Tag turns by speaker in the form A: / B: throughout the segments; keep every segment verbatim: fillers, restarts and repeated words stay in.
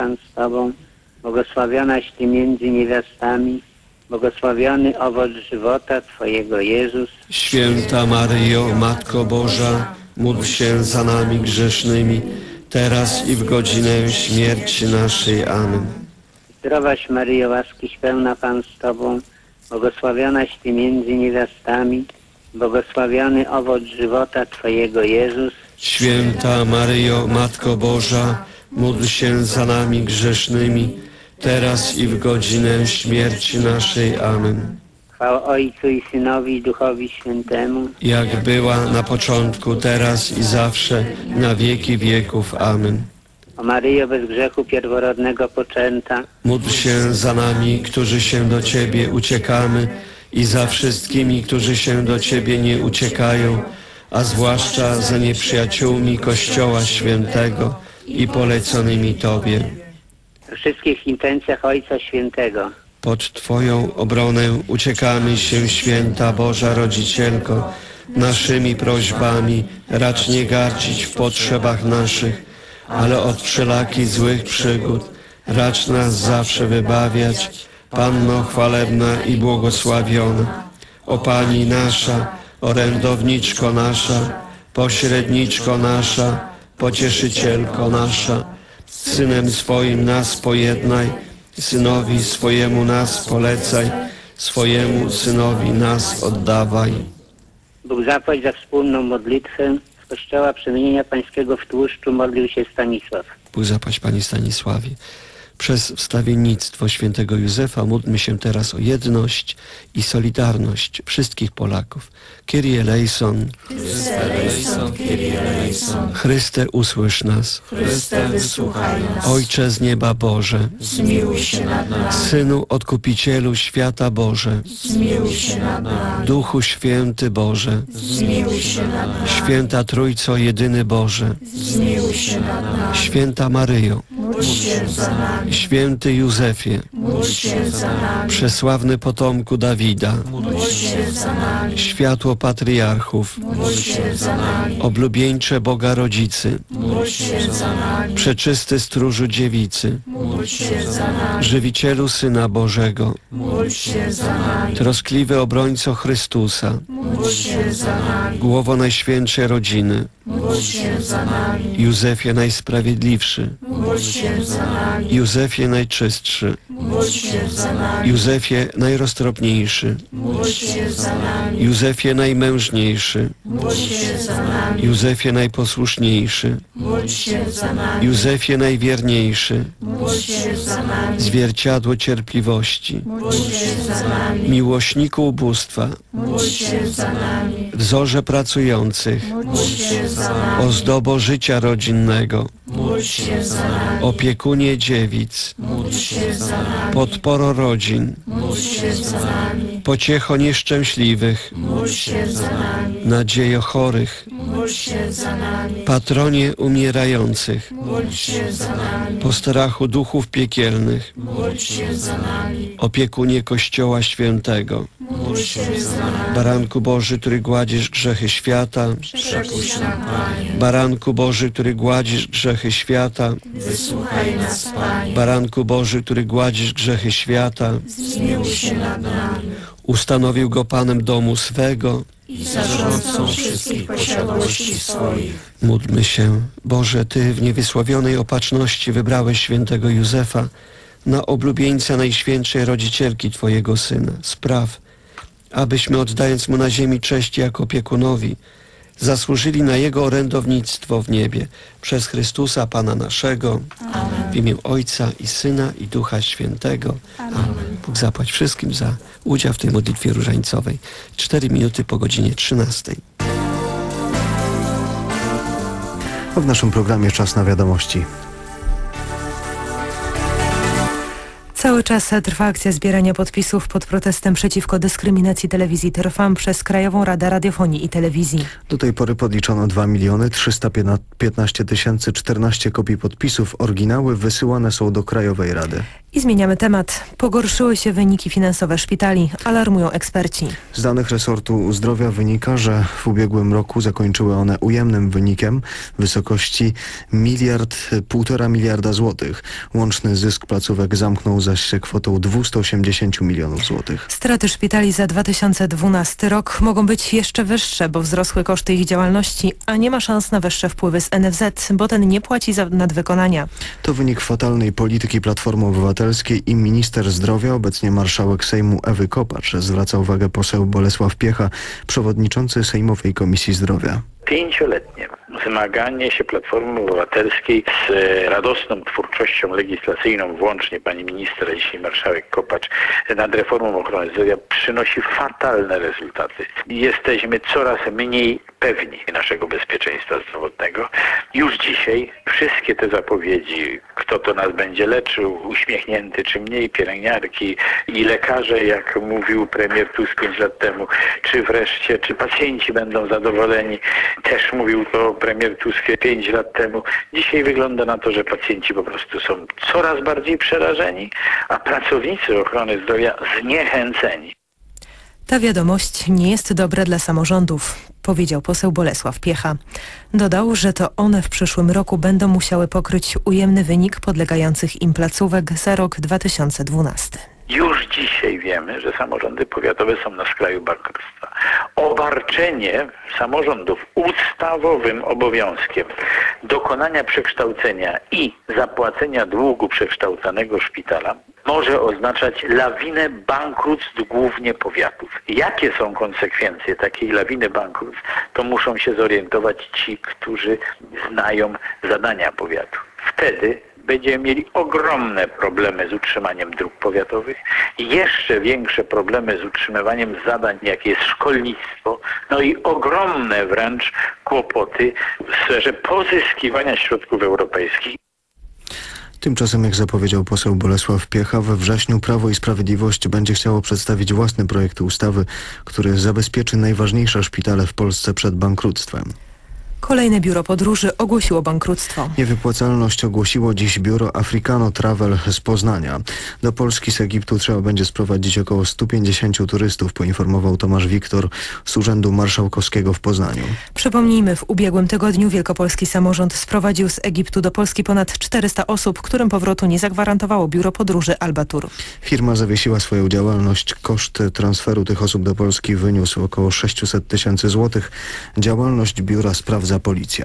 A: Pan z Tobą, błogosławionaś Ty między niewiastami, błogosławiony owoc żywota Twojego, Jezus.
B: Święta Maryjo, Matko Boża, módl się za nami grzesznymi, teraz i w godzinę śmierci naszej. Amen.
A: Zdrowaś Maryjo, łaskiś pełna Pan z Tobą, błogosławionaś Ty między niewiastami, błogosławiony owoc żywota Twojego, Jezus.
B: Święta Maryjo, Matko Boża, módl się za nami grzesznymi, teraz i w godzinę śmierci naszej. Amen.
A: Chwała Ojcu i Synowi i Duchowi Świętemu,
B: Jak była na początku, teraz i zawsze, na wieki wieków. Amen.
A: o Maryjo bez grzechu pierworodnego poczęta,
B: Módl się za nami, którzy się do Ciebie uciekamy, i za wszystkimi, którzy się do Ciebie nie uciekają, a zwłaszcza za nieprzyjaciółmi Kościoła Świętego i poleconymi Tobie.
A: we wszystkich intencjach Ojca Świętego,
B: Pod Twoją obronę uciekamy się, Święta Boża Rodzicielko, naszymi prośbami racz nie gardzić w potrzebach naszych, ale od wszelakich złych przygód racz nas zawsze wybawiać, Panno chwalebna i błogosławiona. O Pani nasza, orędowniczko nasza, pośredniczko nasza, pocieszycielko nasza, Synem swoim nas pojednaj, Synowi swojemu nas polecaj, swojemu Synowi nas oddawaj.
A: Bóg zapłać za wspólną modlitwę. Z Kościoła Przemienienia Pańskiego w Tłuszczu modlił się Stanisław.
B: Bóg zapłać Pani Stanisławie. Przez wstawiennictwo świętego Józefa módlmy się teraz o jedność i solidarność wszystkich Polaków. Kyrie eleison.
C: Chryste eleison, Kyrie eleison.
B: Chryste, usłysz nas.
C: Chryste, wysłuchaj nas.
B: Ojcze z nieba Boże,
C: Zmiłuj się nad nami.
B: Synu Odkupicielu świata Boże,
C: Zmiłuj się nad nami.
B: Duchu Święty Boże,
C: Zmiłuj się nad nami.
B: Święta Trójco jedyny Boże,
C: Zmiłuj się nad nami.
B: Święta Maryjo,
C: Módl się za nami.
B: Święty Józefie,
C: Módl się za nami.
B: przesławny potomku Dawida,
C: Módl się za nami.
B: światło patriarchów,
C: Módl się za nami.
B: oblubieńcze Boga Rodzicy,
C: Módl się za nami.
B: przeczysty stróżu dziewicy,
C: Módl się za nami.
B: żywicielu Syna Bożego,
C: Módl się za nami.
B: troskliwy obrońco Chrystusa,
C: Módl się za nami.
B: głowo Najświętszej Rodziny,
C: Módl się za nami.
B: Józefie Najsprawiedliwszy,
C: Módl się za nami.
B: Józefie Najczystszy,
C: Módl się za nami.
B: Józefie Najroztropniejszy,
C: Módl się za nami.
B: Józefie Najmężniejszy,
C: Módl się za nami.
B: Józefie Najposłuszniejszy,
C: Módl się za nami.
B: Józefie Najwierniejszy,
C: Módl się za nami.
B: zwierciadło cierpliwości,
C: Módl się za nami.
B: miłośniku ubóstwa,
C: Módl się za nami.
B: wzorze pracujących,
C: Módl się za nami.
B: ozdobo życia rodzinnego,
C: Módl się za nami.
B: opiekunie dziewic,
C: Módl się za nami.
B: podporo rodzin,
C: Módl się za nami.
B: pociecho nieszczęśliwych,
C: Módl się za nami.
B: nadziejo chorych,
C: Módl się za nami.
B: patronie umierających,
C: Módl się za nami.
B: postrachu duchów piekielnych,
C: Módl się za nami.
B: opiekunie Kościoła Świętego,
C: Módl się za nami.
B: Baranku Boży, który gładzisz grzechy świata,
C: Przepuść nam, Panie.
B: Baranku Boży, który gładzisz grzechy świata,
C: Wysłuchaj nas, Panie.
B: Baranku Boży, który gładzisz grzechy świata,
C: Zmiłuj się nad nami.
B: ustanowił go Panem domu swego.
C: I zarządcą wszystkich posiadłości swoich.
B: Módlmy się. Boże, Ty w niewysłowionej opatrzności wybrałeś świętego Józefa na oblubieńca Najświętszej Rodzicielki Twojego Syna. Spraw, abyśmy oddając Mu na ziemi cześć jako opiekunowi, zasłużyli na Jego orędownictwo w niebie. Przez Chrystusa Pana naszego.
C: Amen.
B: W imię Ojca i Syna i Ducha Świętego. Amen. Bóg zapłać wszystkim za udział w tej modlitwie różańcowej. Cztery minuty po godzinie trzynastej.
D: W naszym programie czas na wiadomości.
E: Cały czas trwa akcja zbierania podpisów pod protestem przeciwko dyskryminacji telewizji Trwam przez Krajową Radę Radiofonii i Telewizji.
D: Do tej pory podliczono dwa miliony trzysta piętnaście tysięcy czternaście kopii podpisów. Oryginały wysyłane są do Krajowej Rady.
E: I zmieniamy temat. Pogorszyły się wyniki finansowe szpitali, alarmują eksperci.
D: Z danych resortu zdrowia wynika, że w ubiegłym roku zakończyły one ujemnym wynikiem w wysokości miliard, półtora miliarda złotych. Łączny zysk placówek zamknął zaś się kwotą dwieście osiemdziesiąt milionów złotych.
E: Straty szpitali za dwa tysiące dwunasty rok mogą być jeszcze wyższe, bo wzrosły koszty ich działalności, a nie ma szans na wyższe wpływy z N F Z, bo ten nie płaci za nadwykonania.
D: To wynik fatalnej polityki Platformy Obywatelskiej i minister zdrowia, obecnie marszałek Sejmu Ewy Kopacz, zwraca uwagę poseł Bolesław Piecha, przewodniczący Sejmowej Komisji Zdrowia.
F: Pięcioletnie zmaganie się Platformy Obywatelskiej z radosną twórczością legislacyjną, włącznie pani minister, a dzisiaj marszałek Kopacz, nad reformą ochrony zdrowia przynosi fatalne rezultaty. Jesteśmy coraz mniej pewni naszego bezpieczeństwa zdrowotnego. Już dzisiaj wszystkie te zapowiedzi, kto to nas będzie leczył, uśmiechnięty czy mniej, pielęgniarki i lekarze, jak mówił premier Tusk pięć lat temu, czy wreszcie, czy pacjenci będą zadowoleni, też mówił to premier Tusk pięć lat temu. Dzisiaj wygląda na to, że pacjenci po prostu są coraz bardziej przerażeni, a pracownicy ochrony zdrowia zniechęceni.
E: Ta wiadomość nie jest dobra dla samorządów, powiedział poseł Bolesław Piecha. Dodał, że to one w przyszłym roku będą musiały pokryć ujemny wynik podlegających im placówek za rok dwa tysiące dwunasty.
F: Już dzisiaj wiemy, że samorządy powiatowe są na skraju bankructwa. Obarczenie samorządów ustawowym obowiązkiem dokonania przekształcenia i zapłacenia długu przekształcanego szpitala może oznaczać lawinę bankructw głównie powiatów. Jakie są konsekwencje takiej lawiny bankructw, to muszą się zorientować ci, którzy znają zadania powiatu. Wtedy będziemy mieli ogromne problemy z utrzymaniem dróg powiatowych i jeszcze większe problemy z utrzymywaniem zadań, jakie jest szkolnictwo, no i ogromne wręcz kłopoty w sferze pozyskiwania środków europejskich.
D: Tymczasem, jak zapowiedział poseł Bolesław Piecha, we wrześniu Prawo i Sprawiedliwość będzie chciało przedstawić własny projekt ustawy, który zabezpieczy najważniejsze szpitale w Polsce przed bankructwem.
E: Kolejne biuro podróży ogłosiło bankructwo.
D: Niewypłacalność ogłosiło dziś biuro Africano Travel z Poznania. Do Polski z Egiptu trzeba będzie sprowadzić około stu pięćdziesięciu turystów, poinformował Tomasz Wiktor z Urzędu Marszałkowskiego w Poznaniu.
E: Przypomnijmy, w ubiegłym tygodniu wielkopolski samorząd sprowadził z Egiptu do Polski ponad czterysta osób, którym powrotu nie zagwarantowało biuro podróży Alba Tour.
D: Firma zawiesiła swoją działalność. Koszt transferu tych osób do Polski wyniósł około sześćset tysięcy złotych. Działalność biura sprawdza policja.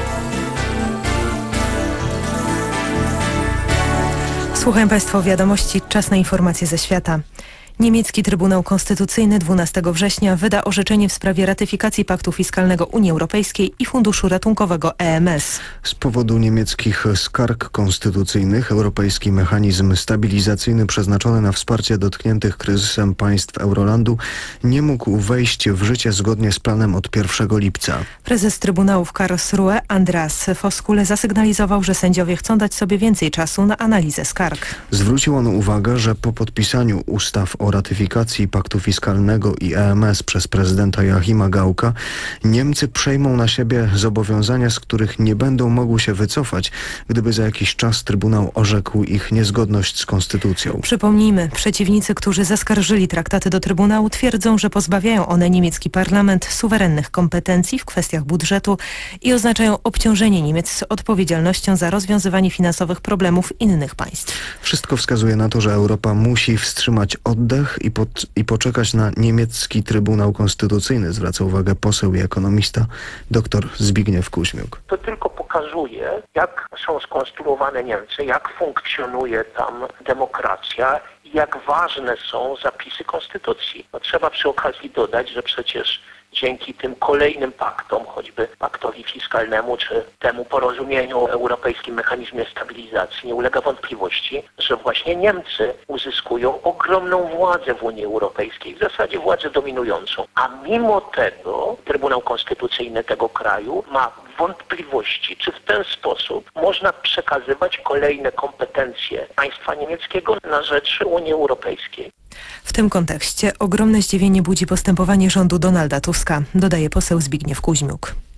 E: Słuchają Państwo wiadomości, czas na informacje ze świata. Niemiecki Trybunał Konstytucyjny dwunastego września wyda orzeczenie w sprawie ratyfikacji Paktu Fiskalnego Unii Europejskiej i Funduszu Ratunkowego E M S.
D: Z powodu niemieckich skarg konstytucyjnych Europejski Mechanizm Stabilizacyjny przeznaczony na wsparcie dotkniętych kryzysem państw Eurolandu nie mógł wejść w życie zgodnie z planem od pierwszego lipca.
E: Prezes Trybunału w Karlsruhe Andreas Voskuhle zasygnalizował, że sędziowie chcą dać sobie więcej czasu na analizę skarg.
D: Zwrócił on uwagę, że po podpisaniu ustaw o ratyfikacji Paktu Fiskalnego i E M S przez prezydenta Joachima Gaucka Niemcy przejmą na siebie zobowiązania, z których nie będą mogły się wycofać, gdyby za jakiś czas Trybunał orzekł ich niezgodność z konstytucją.
E: Przypomnijmy, przeciwnicy, którzy zaskarżyli traktaty do Trybunału, twierdzą, że pozbawiają one niemiecki parlament suwerennych kompetencji w kwestiach budżetu i oznaczają obciążenie Niemiec z odpowiedzialnością za rozwiązywanie finansowych problemów innych państw.
D: Wszystko wskazuje na to, że Europa musi wstrzymać oddech i, pod, i poczekać na niemiecki Trybunał Konstytucyjny, zwraca uwagę poseł i ekonomista dr Zbigniew Kuźmiuk.
G: To tylko pokazuje, jak są skonstruowane Niemcy, jak funkcjonuje tam demokracja i jak ważne są zapisy konstytucji. No, trzeba przy okazji dodać, że przecież dzięki tym kolejnym paktom, choćby paktowi fiskalnemu czy temu porozumieniu o Europejskim Mechanizmie Stabilizacji, nie ulega wątpliwości, że właśnie Niemcy uzyskują ogromną władzę w Unii Europejskiej, w zasadzie władzę dominującą. A mimo tego Trybunał Konstytucyjny tego kraju ma wątpliwości, czy w ten sposób można przekazywać kolejne kompetencje państwa niemieckiego na rzecz Unii Europejskiej.
E: W tym kontekście ogromne zdziwienie budzi postępowanie rządu Donalda Tuska, dodaje poseł Zbigniew Kuźmiuk.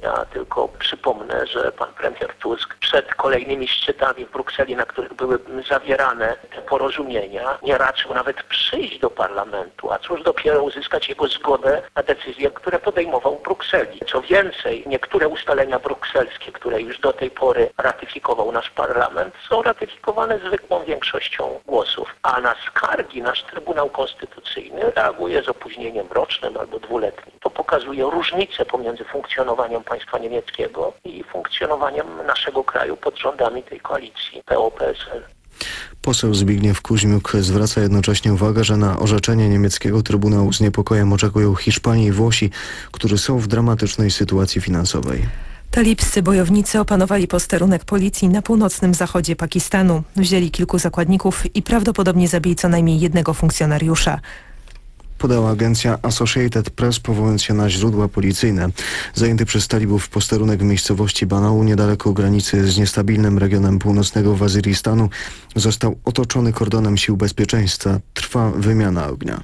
G: Ja tylko przypomnę, że pan premier Tusk przed kolejnymi szczytami w Brukseli, na których były zawierane te porozumienia, nie raczył nawet przyjść do parlamentu, a cóż dopiero uzyskać jego zgodę na decyzje, które podejmował w Brukseli. Co więcej, niektóre ustalenia brukselskie, które już do tej pory ratyfikował nasz parlament, są ratyfikowane zwykłą większością głosów, a na skargi nasz Trybunał Konstytucyjny reaguje z opóźnieniem rocznym albo dwuletnim. To pokazuje różnicę pomiędzy funkcjonowaniem państwa niemieckiego i funkcjonowaniem naszego kraju pod rządami tej koalicji P O P S L.
D: Poseł Zbigniew Kuźmiuk zwraca jednocześnie uwagę, że na orzeczenie niemieckiego Trybunału z niepokojem oczekują Hiszpanie i Włosi, którzy są w dramatycznej sytuacji finansowej.
E: Talibscy bojownicy opanowali posterunek policji na północnym zachodzie Pakistanu. Wzięli kilku zakładników i prawdopodobnie zabili co najmniej jednego funkcjonariusza.
D: Podała agencja Associated Press, powołując się na źródła policyjne. Zajęty przez talibów posterunek w miejscowości Banau, niedaleko granicy z niestabilnym regionem północnego Waziristanu, został otoczony kordonem sił bezpieczeństwa. Trwa wymiana ognia.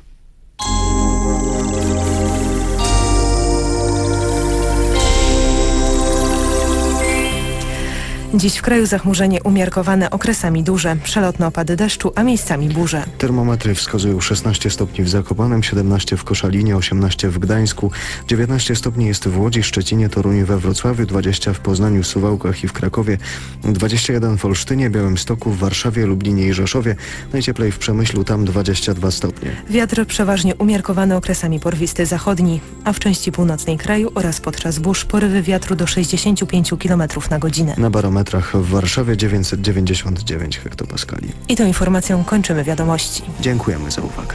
E: Dziś w kraju zachmurzenie umiarkowane, okresami duże, przelotne opady deszczu, a miejscami burze.
D: Termometry wskazują szesnaście stopni w Zakopanem, siedemnaście w Koszalinie, osiemnaście w Gdańsku, dziewiętnaście stopni jest w Łodzi, Szczecinie, Toruniu, we Wrocławiu, dwadzieścia w Poznaniu, Suwałkach i w Krakowie, dwadzieścia jeden w Olsztynie, Białymstoku, w Warszawie, Lublinie i Rzeszowie, najcieplej w Przemyślu, tam dwadzieścia dwa stopnie.
E: Wiatr przeważnie umiarkowany, okresami porwisty zachodni, a w części północnej kraju oraz podczas burz porywy wiatru do sześćdziesiąt pięć kilometrów na godzinę.
D: Na barometrach w Warszawie dziewięćset dziewięćdziesiąt dziewięć hektopaskali.
E: I tą informacją kończymy wiadomości.
D: Dziękujemy za uwagę.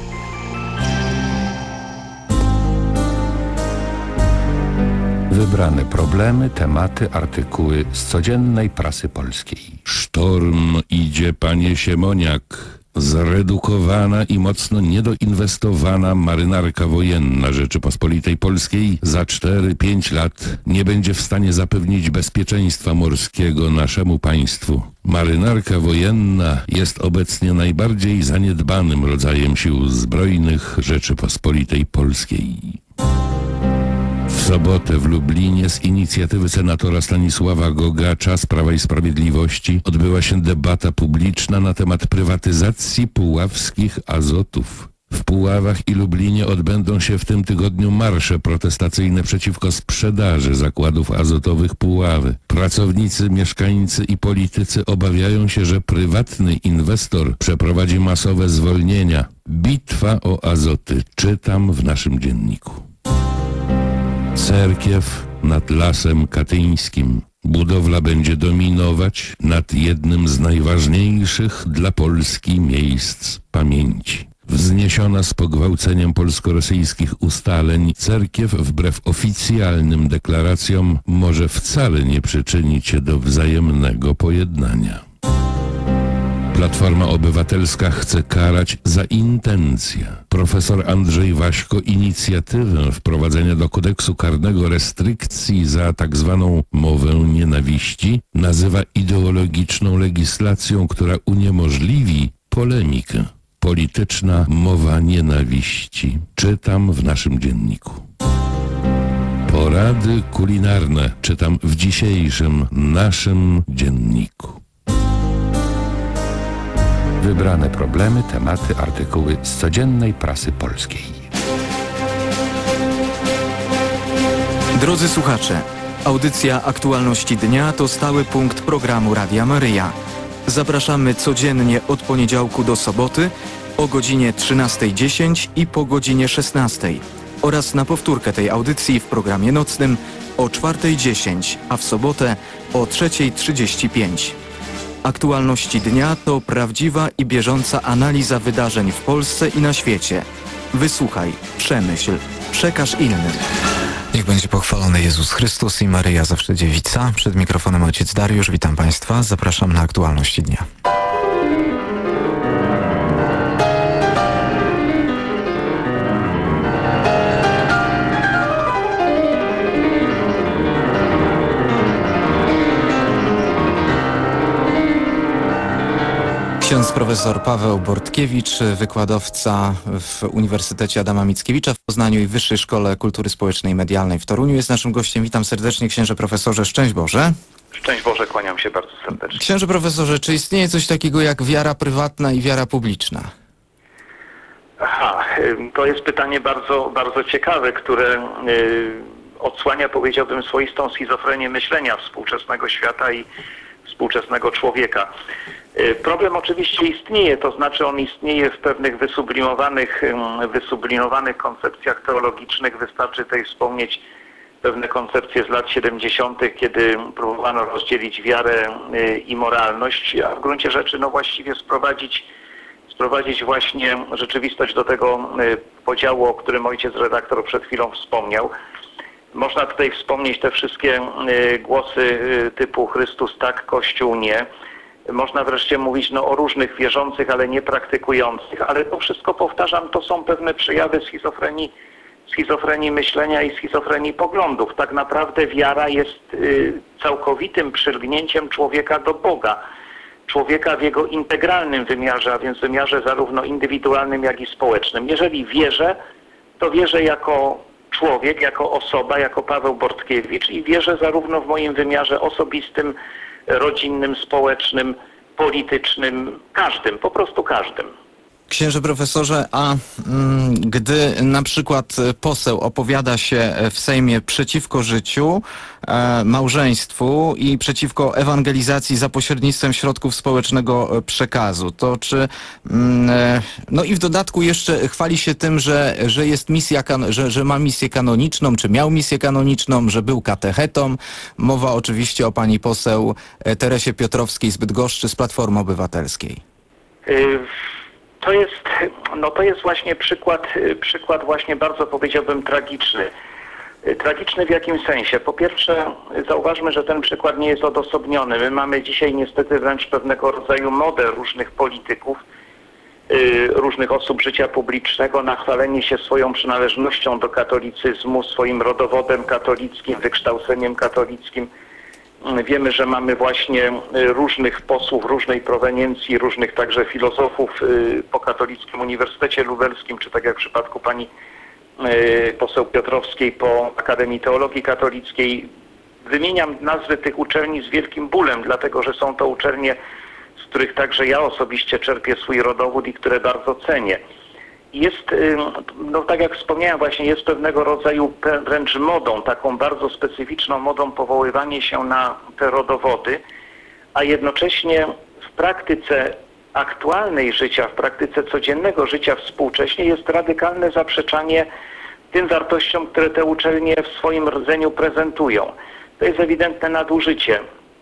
C: Wybrane problemy, tematy, artykuły z codziennej prasy polskiej.
H: Sztorm idzie, panie Siemoniak. Zredukowana i mocno niedoinwestowana marynarka wojenna Rzeczypospolitej Polskiej za cztery pięć lat nie będzie w stanie zapewnić bezpieczeństwa morskiego naszemu państwu. Marynarka wojenna jest obecnie najbardziej zaniedbanym rodzajem sił zbrojnych Rzeczypospolitej Polskiej. W sobotę w Lublinie z inicjatywy senatora Stanisława Gogacza z Prawa i Sprawiedliwości odbyła się debata publiczna na temat prywatyzacji puławskich Azotów. W Puławach i Lublinie odbędą się w tym tygodniu marsze protestacyjne przeciwko sprzedaży zakładów azotowych Puławy. Pracownicy, mieszkańcy i politycy obawiają się, że prywatny inwestor przeprowadzi masowe zwolnienia. Bitwa o azoty, czytam w naszym dzienniku. Cerkiew nad Lasem Katyńskim. Budowla będzie dominować nad jednym z najważniejszych dla Polski miejsc pamięci. Wzniesiona z pogwałceniem polsko-rosyjskich ustaleń, cerkiew wbrew oficjalnym deklaracjom może wcale nie przyczynić się do wzajemnego pojednania. Platforma Obywatelska chce karać za intencje. Profesor Andrzej Waśko inicjatywę wprowadzenia do kodeksu karnego restrykcji za tak zwaną mowę nienawiści nazywa ideologiczną legislacją, która uniemożliwi polemikę. Polityczna mowa nienawiści. Czytam w naszym dzienniku. Porady kulinarne. Czytam w dzisiejszym naszym dzienniku.
C: Wybrane problemy, tematy, artykuły z codziennej prasy polskiej.
I: Drodzy słuchacze, audycja Aktualności Dnia to stały punkt programu Radia Maryja. Zapraszamy codziennie od poniedziałku do soboty o godzinie trzynastej dziesięć i po godzinie szesnastej oraz na powtórkę tej audycji w programie nocnym o czwartej dziesięć, a w sobotę o trzeciej trzydzieści pięć. Aktualności Dnia to prawdziwa i bieżąca analiza wydarzeń w Polsce i na świecie. Wysłuchaj, przemyśl, przekaż innym.
J: Niech będzie pochwalony Jezus Chrystus i Maryja Zawsze Dziewica. Przed mikrofonem ojciec Dariusz, witam Państwa. Zapraszam na Aktualności Dnia. Ksiądz profesor Paweł Bortkiewicz, wykładowca w Uniwersytecie Adama Mickiewicza w Poznaniu i Wyższej Szkole Kultury Społecznej i Medialnej w Toruniu, jest naszym gościem. Witam serdecznie, księże profesorze. Szczęść Boże.
F: Szczęść Boże, kłaniam się bardzo serdecznie.
J: Księże profesorze, czy istnieje coś takiego jak wiara prywatna i wiara publiczna?
F: Aha, to jest pytanie bardzo, bardzo ciekawe, które y, odsłania, powiedziałbym, swoistą schizofrenię myślenia współczesnego świata i współczesnego człowieka. Y, problem oczywiście istnieje, to znaczy on istnieje w pewnych wysublimowanych, y, wysublimowanych koncepcjach teologicznych. Wystarczy tutaj wspomnieć pewne koncepcje z lat siedemdziesiątych, kiedy próbowano rozdzielić wiarę y, i moralność, a w gruncie rzeczy no właściwie sprowadzić sprowadzić właśnie rzeczywistość do tego podziału, o którym ojciec redaktor przed chwilą wspomniał. Można tutaj wspomnieć te wszystkie głosy typu Chrystus tak, Kościół nie. Można wreszcie mówić no, o różnych wierzących, ale nie praktykujących, ale to wszystko, powtarzam, to są pewne przejawy schizofrenii, schizofrenii myślenia i schizofrenii poglądów. Tak naprawdę wiara jest całkowitym przylgnięciem człowieka do Boga. Człowieka w jego integralnym wymiarze, a więc wymiarze zarówno indywidualnym, jak i społecznym. Jeżeli wierzę, to wierzę jako człowiek, jako osoba, jako Paweł Bortkiewicz i wierzę zarówno w moim wymiarze osobistym, rodzinnym, społecznym, politycznym, każdym, po prostu każdym.
J: Księże profesorze, a mm, gdy na przykład poseł opowiada się w Sejmie przeciwko życiu, e, małżeństwu i przeciwko ewangelizacji za pośrednictwem środków społecznego przekazu, to czy, mm, e, no i w dodatku jeszcze chwali się tym, że, że jest misja, kan- że, że ma misję kanoniczną, czy miał misję kanoniczną, że był katechetą. Mowa oczywiście o pani poseł Teresie Piotrowskiej z Bydgoszczy z Platformy Obywatelskiej.
F: Y- To jest, no to jest właśnie przykład, przykład właśnie bardzo, powiedziałbym, tragiczny. Tragiczny w jakim sensie? Po pierwsze, zauważmy, że ten przykład nie jest odosobniony. My mamy dzisiaj niestety wręcz pewnego rodzaju modę różnych polityków, różnych osób życia publicznego na chwalenie się swoją przynależnością do katolicyzmu, swoim rodowodem katolickim, wykształceniem katolickim. Wiemy, że mamy właśnie różnych posłów różnej proweniencji, różnych także filozofów po Katolickim Uniwersytecie Lubelskim, czy tak jak w przypadku pani poseł Piotrowskiej po Akademii Teologii Katolickiej. Wymieniam nazwy tych uczelni z wielkim bólem, dlatego że są to uczelnie, z których także ja osobiście czerpię swój rodowód i które bardzo cenię. Jest, no tak jak wspomniałem właśnie, jest pewnego rodzaju wręcz modą, taką bardzo specyficzną modą powoływanie się na te rodowody, a jednocześnie w praktyce aktualnej życia, w praktyce codziennego życia współcześnie jest radykalne zaprzeczanie tym wartościom, które te uczelnie w swoim rdzeniu prezentują. To jest ewidentne nadużycie.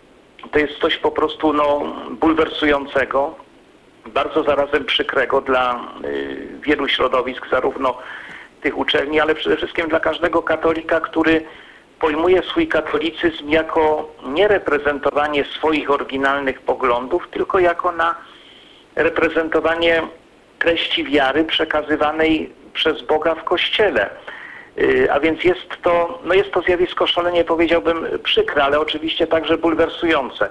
F: To jest coś po prostu no, bulwersującego, bardzo zarazem przykrego dla y, wielu środowisk, zarówno tych uczelni, ale przede wszystkim dla każdego katolika, który pojmuje swój katolicyzm jako nie reprezentowanie swoich oryginalnych poglądów, tylko jako na reprezentowanie treści wiary przekazywanej przez Boga w Kościele. Y, a więc jest to, no jest to zjawisko szalenie, powiedziałbym, przykre, ale oczywiście także bulwersujące.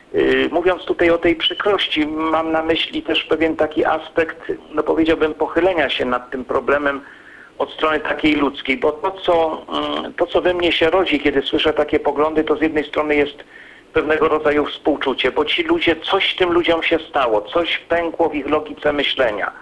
F: Mówiąc tutaj o tej przykrości, mam na myśli też pewien taki aspekt, no powiedziałbym, pochylenia się nad tym problemem od strony takiej ludzkiej, bo to co, to, co we mnie się rodzi, kiedy słyszę takie poglądy, to z jednej strony jest pewnego rodzaju współczucie, bo ci ludzie, coś tym ludziom się stało, coś pękło w ich logice myślenia,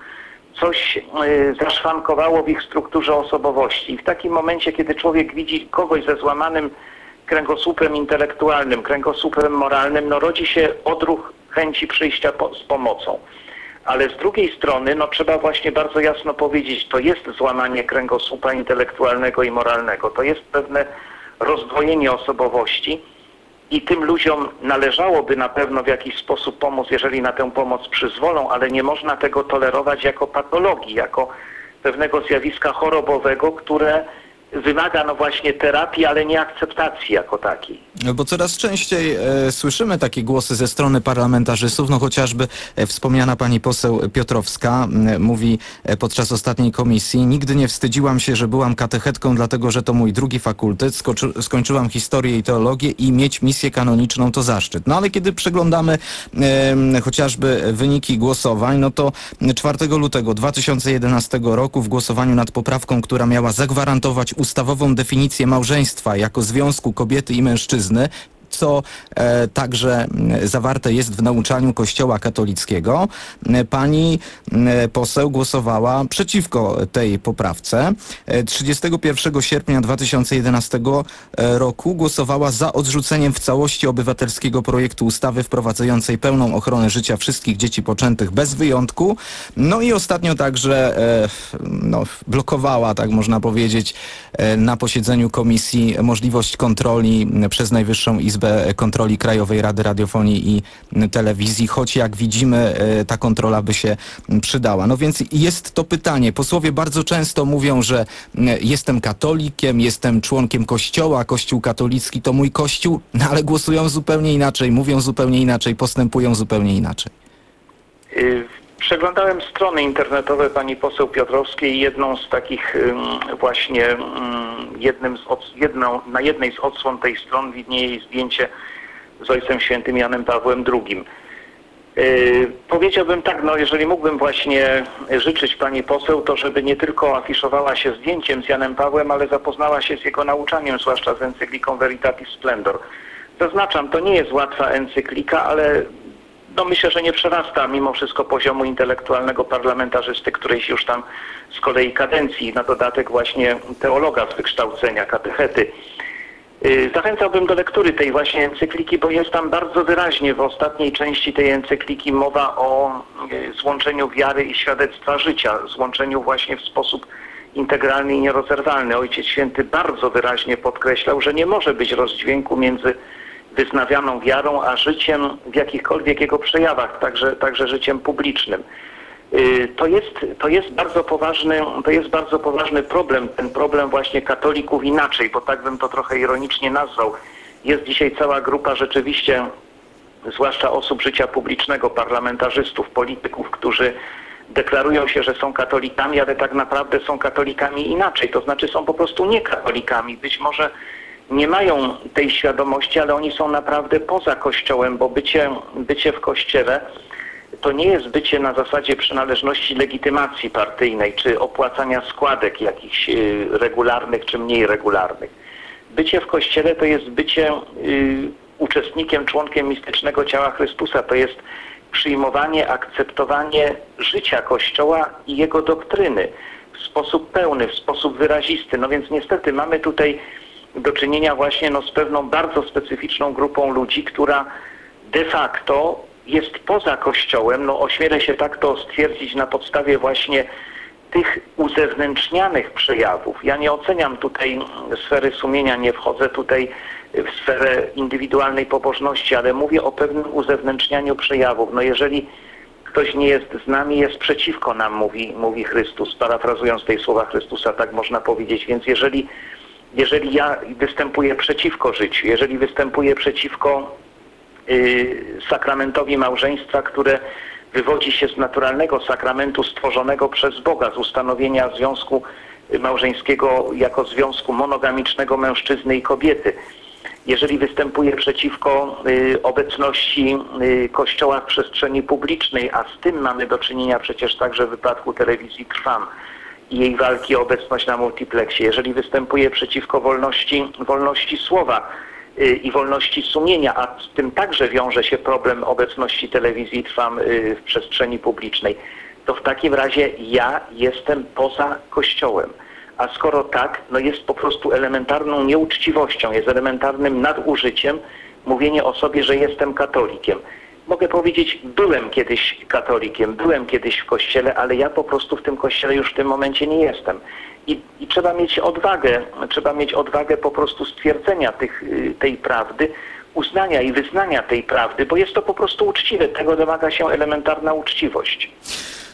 F: coś zaszwankowało w ich strukturze osobowości. I w takim momencie, kiedy człowiek widzi kogoś ze złamanym kręgosłupem intelektualnym, kręgosłupem moralnym, no rodzi się odruch chęci przyjścia po, z pomocą. Ale z drugiej strony, no trzeba właśnie bardzo jasno powiedzieć, to jest złamanie kręgosłupa intelektualnego i moralnego. To jest pewne rozdwojenie osobowości i tym ludziom należałoby na pewno w jakiś sposób pomóc, jeżeli na tę pomoc przyzwolą, ale nie można tego tolerować jako patologii, jako pewnego zjawiska chorobowego, które wymaga no właśnie terapii, ale nie akceptacji jako takiej.
J: Bo coraz częściej e, słyszymy takie głosy ze strony parlamentarzystów, no chociażby e, wspomniana pani poseł Piotrowska e, mówi e, podczas ostatniej komisji: nigdy nie wstydziłam się, że byłam katechetką, dlatego że to mój drugi fakultet, skoczy, skończyłam historię i teologię i mieć misję kanoniczną to zaszczyt. No ale kiedy przeglądamy e, chociażby wyniki głosowań, no to czwartego lutego dwa tysiące jedenastego roku w głosowaniu nad poprawką, która miała zagwarantować ustawową definicję małżeństwa jako związku kobiety i mężczyzny, co e, także zawarte jest w nauczaniu Kościoła katolickiego, pani e, poseł głosowała przeciwko tej poprawce. E, trzydziestego pierwszego sierpnia dwa tysiące jedenastego roku głosowała za odrzuceniem w całości obywatelskiego projektu ustawy wprowadzającej pełną ochronę życia wszystkich dzieci poczętych bez wyjątku. No i ostatnio także e, no, blokowała, tak można powiedzieć, e, na posiedzeniu komisji możliwość kontroli przez Najwyższą Izbę Kontroli Krajowej Rady Radiofonii i Telewizji, choć jak widzimy ta kontrola by się przydała. No więc jest to pytanie. Posłowie bardzo często mówią, że jestem katolikiem, jestem członkiem Kościoła, Kościół katolicki to mój Kościół, no ale głosują zupełnie inaczej, mówią zupełnie inaczej, postępują zupełnie inaczej.
F: Przeglądałem strony internetowe pani poseł Piotrowskiej i jedną z takich właśnie, jednym z od, jedną, na jednej z odsłon tej stron widnieje jej zdjęcie z Ojcem Świętym Janem Pawłem drugim. Yy, powiedziałbym tak, no jeżeli mógłbym właśnie życzyć pani poseł, to żeby nie tylko afiszowała się zdjęciem z Janem Pawłem, ale zapoznała się z jego nauczaniem, zwłaszcza z encykliką Veritatis Splendor. Zaznaczam, to nie jest łatwa encyklika, ale no myślę, że nie przerasta mimo wszystko poziomu intelektualnego parlamentarzysty, którejś już tam z kolei kadencji, na dodatek właśnie teologa z wykształcenia, katechety. Zachęcałbym do lektury tej właśnie encykliki, bo jest tam bardzo wyraźnie w ostatniej części tej encykliki mowa o złączeniu wiary i świadectwa życia, złączeniu właśnie w sposób integralny i nierozerwalny. Ojciec Święty bardzo wyraźnie podkreślał, że nie może być rozdźwięku między wyznawianą wiarą, a życiem w jakichkolwiek jego przejawach, także, także życiem publicznym. To jest, to jest bardzo poważny, to jest bardzo poważny problem, ten problem właśnie katolików inaczej, bo tak bym to trochę ironicznie nazwał. Jest dzisiaj cała grupa rzeczywiście, zwłaszcza osób życia publicznego, parlamentarzystów, polityków, którzy deklarują się, że są katolikami, ale tak naprawdę są katolikami inaczej, to znaczy są po prostu nie katolikami. Być może nie mają tej świadomości, ale oni są naprawdę poza Kościołem, bo bycie, bycie w Kościele to nie jest bycie na zasadzie przynależności legitymacji partyjnej, czy opłacania składek jakichś regularnych, czy mniej regularnych. Bycie w Kościele to jest bycie y, uczestnikiem, członkiem mistycznego ciała Chrystusa, to jest przyjmowanie, akceptowanie życia Kościoła i jego doktryny w sposób pełny, w sposób wyrazisty. No więc niestety mamy tutaj do czynienia właśnie no, z pewną bardzo specyficzną grupą ludzi, która de facto jest poza Kościołem. No, ośmielę się tak to stwierdzić na podstawie właśnie tych uzewnętrznianych przejawów. Ja nie oceniam tutaj sfery sumienia, nie wchodzę tutaj w sferę indywidualnej pobożności, ale mówię o pewnym uzewnętrznianiu przejawów. No jeżeli ktoś nie jest z nami, jest przeciwko nam, mówi, mówi Chrystus, parafrazując tej słowa Chrystusa, tak można powiedzieć. Więc jeżeli Jeżeli ja występuję przeciwko życiu, jeżeli występuję przeciwko y, sakramentowi małżeństwa, które wywodzi się z naturalnego sakramentu stworzonego przez Boga, z ustanowienia związku małżeńskiego jako związku monogamicznego mężczyzny i kobiety, jeżeli występuję przeciwko y, obecności y, Kościoła w przestrzeni publicznej, a z tym mamy do czynienia przecież także w wypadku telewizji Trwam, i jej walki o obecność na multiplexie, jeżeli występuje przeciwko wolności, wolności słowa yy, i wolności sumienia, a z tym także wiąże się problem obecności telewizji Trwam yy, w przestrzeni publicznej, to w takim razie ja jestem poza Kościołem. A skoro tak, no jest po prostu elementarną nieuczciwością, jest elementarnym nadużyciem mówienie o sobie, że jestem katolikiem. Mogę powiedzieć, byłem kiedyś katolikiem, byłem kiedyś w Kościele, ale ja po prostu w tym Kościele już w tym momencie nie jestem. I, i trzeba mieć odwagę, trzeba mieć odwagę po prostu stwierdzenia tych, tej prawdy, uznania i wyznania tej prawdy, bo jest to po prostu uczciwe. Tego domaga się elementarna uczciwość.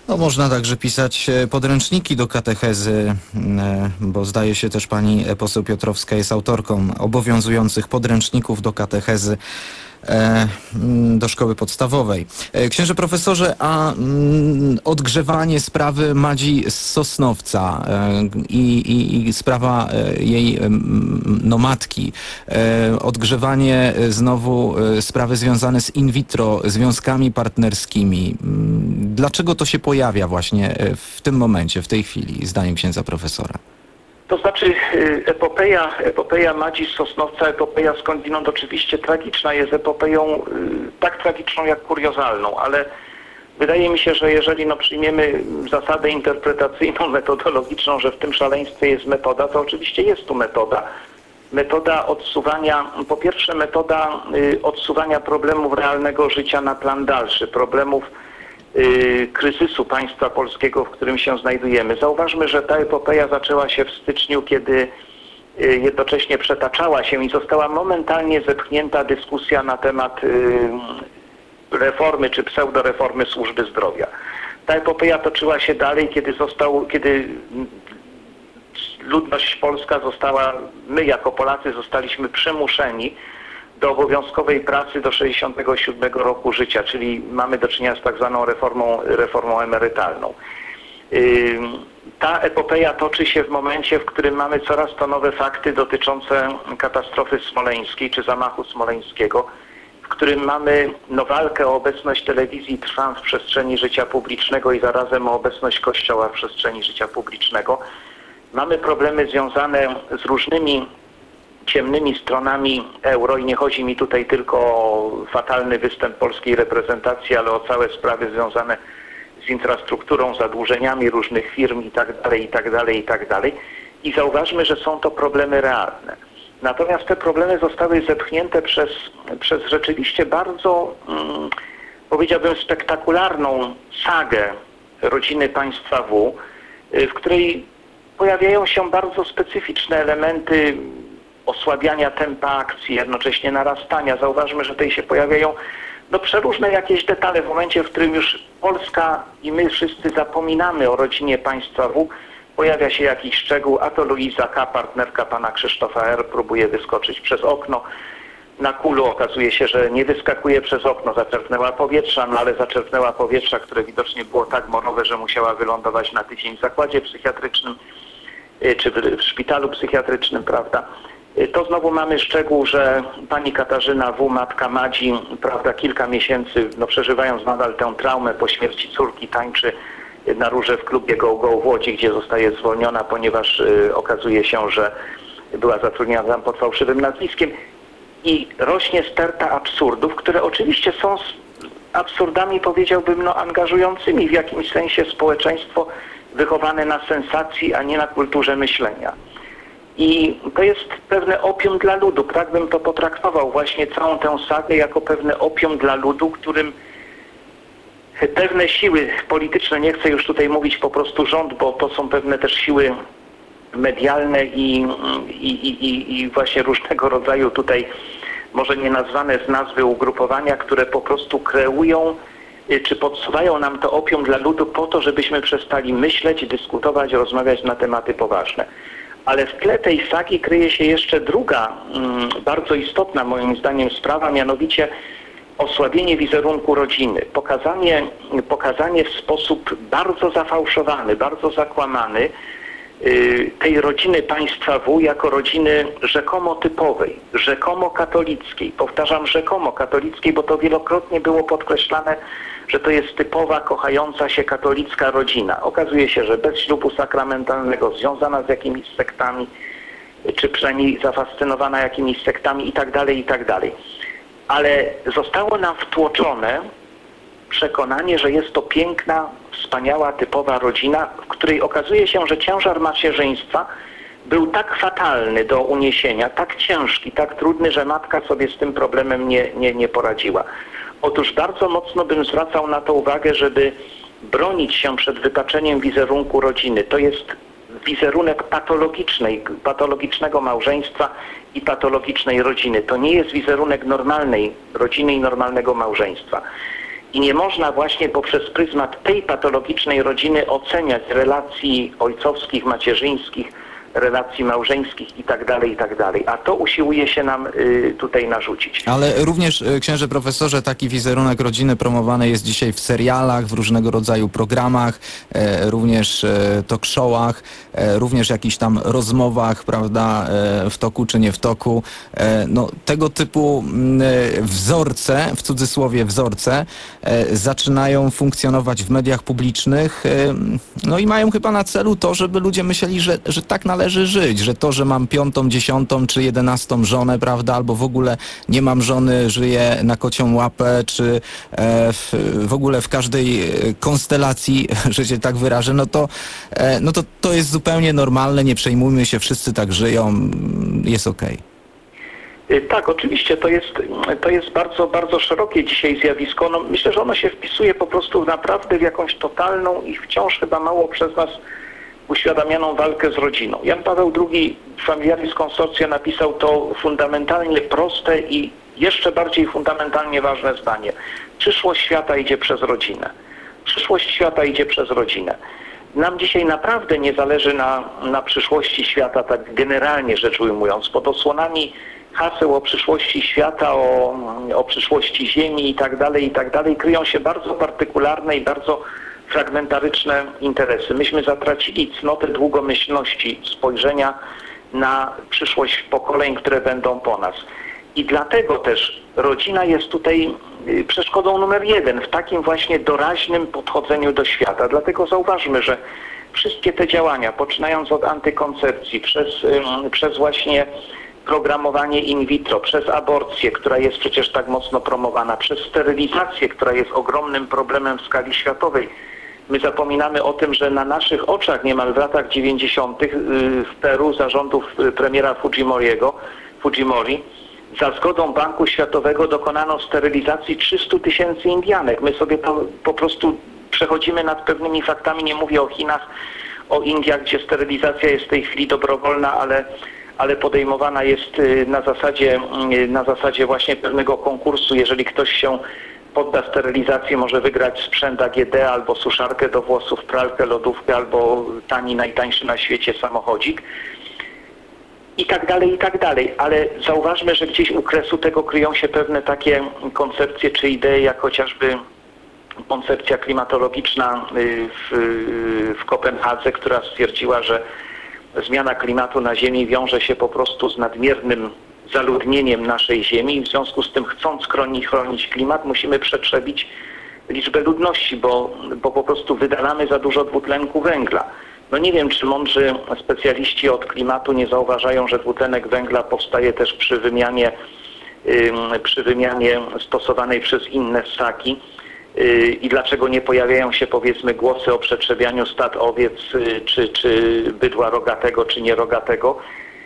J: No, można także pisać podręczniki do katechezy, bo zdaje się też pani poseł Piotrowska jest autorką obowiązujących podręczników do katechezy do szkoły podstawowej. Księże profesorze, a odgrzewanie sprawy Madzi z Sosnowca i, i, i sprawa jej no, matki, odgrzewanie znowu sprawy związane z in vitro, związkami partnerskimi. Dlaczego to się pojawia właśnie w tym momencie, w tej chwili, zdaniem księdza profesora?
F: To znaczy epopeja, epopeja Madzi z Sosnowca, epopeja skądinąd oczywiście tragiczna, jest epopeją tak tragiczną jak kuriozalną, ale wydaje mi się, że jeżeli no, przyjmiemy zasadę interpretacyjną, metodologiczną, że w tym szaleństwie jest metoda, to oczywiście jest tu metoda. Metoda odsuwania, po pierwsze metoda odsuwania problemów realnego życia na plan dalszy, problemów kryzysu państwa polskiego, w którym się znajdujemy. Zauważmy, że ta epopeja zaczęła się w styczniu, kiedy jednocześnie przetaczała się i została momentalnie zepchnięta dyskusja na temat reformy czy pseudoreformy służby zdrowia. Ta epopeja toczyła się dalej, kiedy został, kiedy ludność polska została, my jako Polacy zostaliśmy przymuszeni do obowiązkowej pracy do sześćdziesiątego siódmego roku życia, czyli mamy do czynienia z tak zwaną reformą, reformą emerytalną. Ta epopeja toczy się w momencie, w którym mamy coraz to nowe fakty dotyczące katastrofy smoleńskiej czy zamachu smoleńskiego, w którym mamy no, walkę o obecność telewizji trwam w przestrzeni życia publicznego i zarazem o obecność Kościoła w przestrzeni życia publicznego. Mamy problemy związane z różnymi ciemnymi stronami euro i nie chodzi mi tutaj tylko o fatalny występ polskiej reprezentacji, ale o całe sprawy związane z infrastrukturą, zadłużeniami różnych firm i tak dalej, i tak dalej, i tak dalej. I zauważmy, że są to problemy realne. Natomiast te problemy zostały zepchnięte przez, przez rzeczywiście bardzo, mm, powiedziałbym, spektakularną sagę rodziny państwa W, w której pojawiają się bardzo specyficzne elementy osłabiania tempa akcji, jednocześnie narastania. Zauważmy, że tutaj się pojawiają no, przeróżne jakieś detale w momencie, w którym już Polska i my wszyscy zapominamy o rodzinie państwa W. Pojawia się jakiś szczegół, a to Luiza K., partnerka pana Krzysztofa R., próbuje wyskoczyć przez okno. Na kulu okazuje się, że nie wyskakuje przez okno, zaczerpnęła powietrza, no ale zaczerpnęła powietrza, które widocznie było tak morowe, że musiała wylądować na tydzień w zakładzie psychiatrycznym czy w szpitalu psychiatrycznym, prawda? To znowu mamy szczegół, że pani Katarzyna W., matka Madzi, prawda, kilka miesięcy, no przeżywając nadal tę traumę po śmierci córki, tańczy na róże w klubie Go Go w Łodzi, gdzie zostaje zwolniona, ponieważ y, okazuje się, że była zatrudniona tam pod fałszywym nazwiskiem. I rośnie sterta absurdów, które oczywiście są absurdami, powiedziałbym, no, angażującymi w jakimś sensie społeczeństwo wychowane na sensacji, a nie na kulturze myślenia. I to jest pewne opium dla ludu. Tak bym to potraktował, właśnie całą tę sagę jako pewne opium dla ludu, którym pewne siły polityczne, nie chcę już tutaj mówić po prostu rząd, bo to są pewne też siły medialne i, i, i, i właśnie różnego rodzaju tutaj, może nie nazwane z nazwy ugrupowania, które po prostu kreują czy podsuwają nam to opium dla ludu po to, żebyśmy przestali myśleć, dyskutować, rozmawiać na tematy poważne. Ale w tle tej sagi kryje się jeszcze druga, mm, bardzo istotna moim zdaniem sprawa, mianowicie osłabienie wizerunku rodziny. Pokazanie, pokazanie w sposób bardzo zafałszowany, bardzo zakłamany yy, tej rodziny państwa W. jako rodziny rzekomo typowej, rzekomo katolickiej. Powtarzam, rzekomo katolickiej, bo to wielokrotnie było podkreślane, że to jest typowa, kochająca się katolicka rodzina. Okazuje się, że bez ślubu sakramentalnego, związana z jakimiś sektami, czy przynajmniej zafascynowana jakimiś sektami i tak dalej, i tak dalej. Ale zostało nam wtłoczone przekonanie, że jest to piękna, wspaniała, typowa rodzina, w której okazuje się, że ciężar macierzyństwa był tak fatalny do uniesienia, tak ciężki, tak trudny, że matka sobie z tym problemem nie, nie, nie poradziła. Otóż bardzo mocno bym zwracał na to uwagę, żeby bronić się przed wypaczeniem wizerunku rodziny. To jest wizerunek patologicznej, patologicznego małżeństwa i patologicznej rodziny. To nie jest wizerunek normalnej rodziny i normalnego małżeństwa.
G: I nie można właśnie poprzez pryzmat tej patologicznej rodziny oceniać relacji ojcowskich, macierzyńskich, relacji małżeńskich i tak dalej, i tak dalej. A to usiłuje się nam y, tutaj narzucić.
J: Ale również, y, księże profesorze, taki wizerunek rodziny promowany jest dzisiaj w serialach, w różnego rodzaju programach, e, również e, talk showach, e, również jakichś tam rozmowach, prawda, e, w toku czy nie w toku. E, no, tego typu e, wzorce, w cudzysłowie wzorce, e, zaczynają funkcjonować w mediach publicznych, e, no i mają chyba na celu to, żeby ludzie myśleli, że, że tak należy żyć, że to, że mam piątą, dziesiątą czy jedenastą żonę, prawda, albo w ogóle nie mam żony, żyję na kocią łapę, czy e, w, w ogóle w każdej konstelacji, że się tak wyrażę, no to, e, no to to jest zupełnie normalne, nie przejmujmy się, wszyscy tak żyją, jest okej.
G: Tak, oczywiście to jest, to jest bardzo, bardzo szerokie dzisiaj zjawisko. No, myślę, że ono się wpisuje po prostu naprawdę w jakąś totalną i wciąż chyba mało przez nas uświadamianą walkę z rodziną. Jan Paweł drugi w Familiaris Consortia napisał to fundamentalnie proste i jeszcze bardziej fundamentalnie ważne zdanie. Przyszłość świata idzie przez rodzinę. Przyszłość świata idzie przez rodzinę. Nam dzisiaj naprawdę nie zależy na, na przyszłości świata, tak generalnie rzecz ujmując. Pod osłonami haseł o przyszłości świata, o, o przyszłości Ziemi i tak dalej, i tak dalej kryją się bardzo partykularne i bardzo fragmentaryczne interesy. Myśmy zatracili cnotę długomyślności spojrzenia na przyszłość pokoleń, które będą po nas. I dlatego też rodzina jest tutaj przeszkodą numer jeden w takim właśnie doraźnym podchodzeniu do świata. Dlatego zauważmy, że wszystkie te działania, poczynając od antykoncepcji, przez, przez właśnie programowanie in vitro, przez aborcję, która jest przecież tak mocno promowana, przez sterylizację, która jest ogromnym problemem w skali światowej. My zapominamy o tym, że na naszych oczach niemal w latach dziewięćdziesiątych w Peru za rządów premiera Fujimoriego, Fujimori, za zgodą Banku Światowego dokonano sterylizacji trzystu tysięcy Indianek. My sobie to po prostu przechodzimy nad pewnymi faktami, nie mówię o Chinach, o Indiach, gdzie sterylizacja jest w tej chwili dobrowolna, ale, ale podejmowana jest na zasadzie, na zasadzie właśnie pewnego konkursu. Jeżeli ktoś się podda sterylizacji, może wygrać sprzęt A G D albo suszarkę do włosów, pralkę, lodówkę albo tani, najtańszy na świecie samochodzik. I tak dalej, i tak dalej. Ale zauważmy, że gdzieś u kresu tego kryją się pewne takie koncepcje czy idee, jak chociażby koncepcja klimatologiczna w, w Kopenhadze, która stwierdziła, że zmiana klimatu na Ziemi wiąże się po prostu z nadmiernym zaludnieniem naszej Ziemi i w związku z tym, chcąc chronić, chronić klimat, musimy przetrzebić liczbę ludności, bo, bo po prostu wydalamy za dużo dwutlenku węgla. No nie wiem, czy mądrzy specjaliści od klimatu nie zauważają, że dwutlenek węgla powstaje też przy wymianie, yy, przy wymianie stosowanej przez inne ssaki yy, i dlaczego nie pojawiają się, powiedzmy, głosy o przetrzebianiu stad owiec, yy, czy, czy bydła rogatego, czy nierogatego.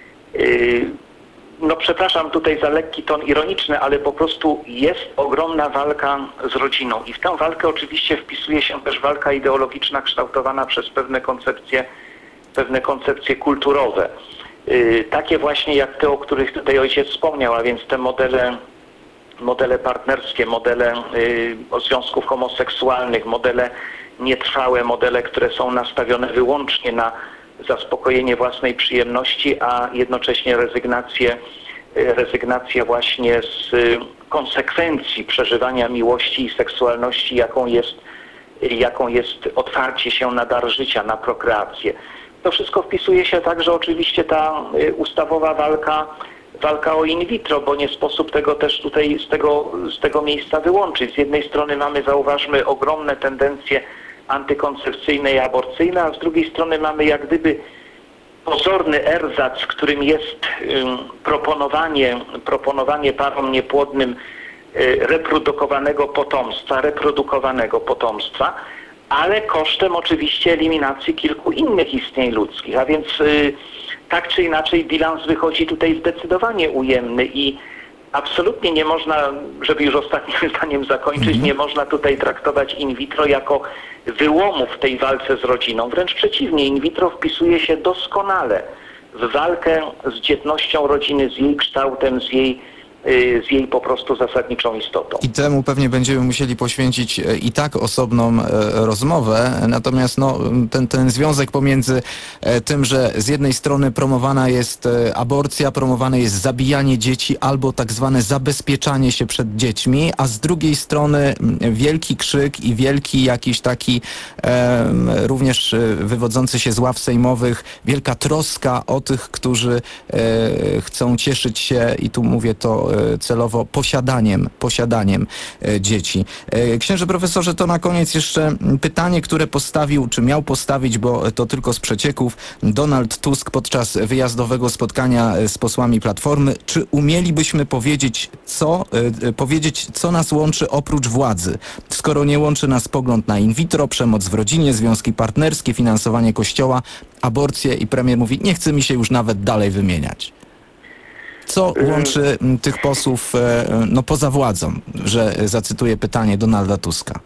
G: Yy, No przepraszam tutaj za lekki ton ironiczny, ale po prostu jest ogromna walka z rodziną i w tę walkę oczywiście wpisuje się też walka ideologiczna kształtowana przez pewne koncepcje, pewne koncepcje kulturowe. Yy, takie właśnie jak te, o których tutaj ojciec wspomniał, a więc te modele, modele partnerskie, modele yy, związków homoseksualnych, modele nietrwałe, modele, które są nastawione wyłącznie na zaspokojenie własnej przyjemności, a jednocześnie rezygnację, rezygnację właśnie z konsekwencji przeżywania miłości i seksualności, jaką jest, jaką jest otwarcie się na dar życia, na prokreację. To wszystko wpisuje się także oczywiście ta ustawowa walka, walka o in vitro, bo nie sposób tego też tutaj z tego, z tego miejsca wyłączyć. Z jednej strony mamy, zauważmy, ogromne tendencje antykoncepcyjne i aborcyjne, a z drugiej strony mamy jak gdyby pozorny erzac, którym jest um, proponowanie, proponowanie parom niepłodnym y, reprodukowanego potomstwa, reprodukowanego potomstwa, ale kosztem oczywiście eliminacji kilku innych istnień ludzkich, a więc y, tak czy inaczej bilans wychodzi tutaj zdecydowanie ujemny i absolutnie nie można, żeby już ostatnim zdaniem zakończyć, nie można tutaj traktować in vitro jako wyłomu w tej walce z rodziną. Wręcz przeciwnie, in vitro wpisuje się doskonale w walkę z dzietnością rodziny, z jej kształtem, z jej z jej po prostu zasadniczą istotą.
J: I temu pewnie będziemy musieli poświęcić i tak osobną rozmowę, natomiast no, ten, ten związek pomiędzy tym, że z jednej strony promowana jest aborcja, promowane jest zabijanie dzieci albo tak zwane zabezpieczanie się przed dziećmi, a z drugiej strony wielki krzyk i wielki jakiś taki e, również wywodzący się z ław sejmowych, wielka troska o tych, którzy e, chcą cieszyć się, i tu mówię to celowo, posiadaniem, posiadaniem dzieci. Księże profesorze, to na koniec jeszcze pytanie, które postawił, czy miał postawić, bo to tylko z przecieków, Donald Tusk podczas wyjazdowego spotkania z posłami Platformy. Czy umielibyśmy powiedzieć, co, powiedzieć, co nas łączy oprócz władzy, skoro nie łączy nas pogląd na in vitro, przemoc w rodzinie, związki partnerskie, finansowanie kościoła, aborcję, i premier mówi, nie chce mi się już nawet dalej wymieniać. Co łączy tych posłów no, poza władzą, że zacytuję pytanie Donalda Tuska?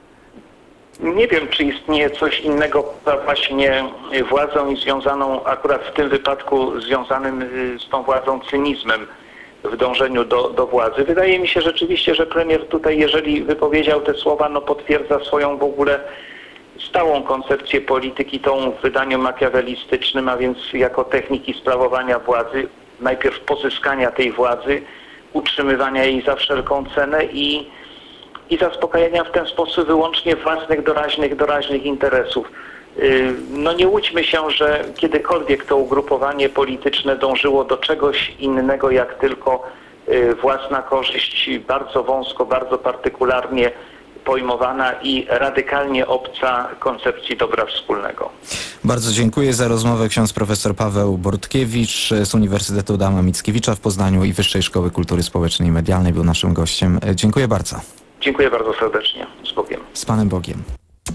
G: Nie wiem, czy istnieje coś innego poza właśnie władzą i związaną akurat w tym wypadku związanym z tą władzą cynizmem w dążeniu do, do władzy. Wydaje mi się rzeczywiście, że premier tutaj, jeżeli wypowiedział te słowa, no potwierdza swoją w ogóle stałą koncepcję polityki, tą w wydaniu makiawelistycznym, a więc jako techniki sprawowania władzy, najpierw pozyskania tej władzy, utrzymywania jej za wszelką cenę i, i zaspokajania w ten sposób wyłącznie własnych doraźnych, doraźnych interesów. No nie łudźmy się, że kiedykolwiek to ugrupowanie polityczne dążyło do czegoś innego jak tylko własna korzyść, bardzo wąsko, bardzo partykularnie pojmowana i radykalnie obca koncepcji dobra wspólnego.
J: Bardzo dziękuję za rozmowę. Ksiądz profesor Paweł Bortkiewicz z Uniwersytetu Adama Mickiewicza w Poznaniu i Wyższej Szkoły Kultury Społecznej i Medialnej był naszym gościem. Dziękuję bardzo.
G: Dziękuję bardzo serdecznie. Z Bogiem.
J: Z Panem Bogiem.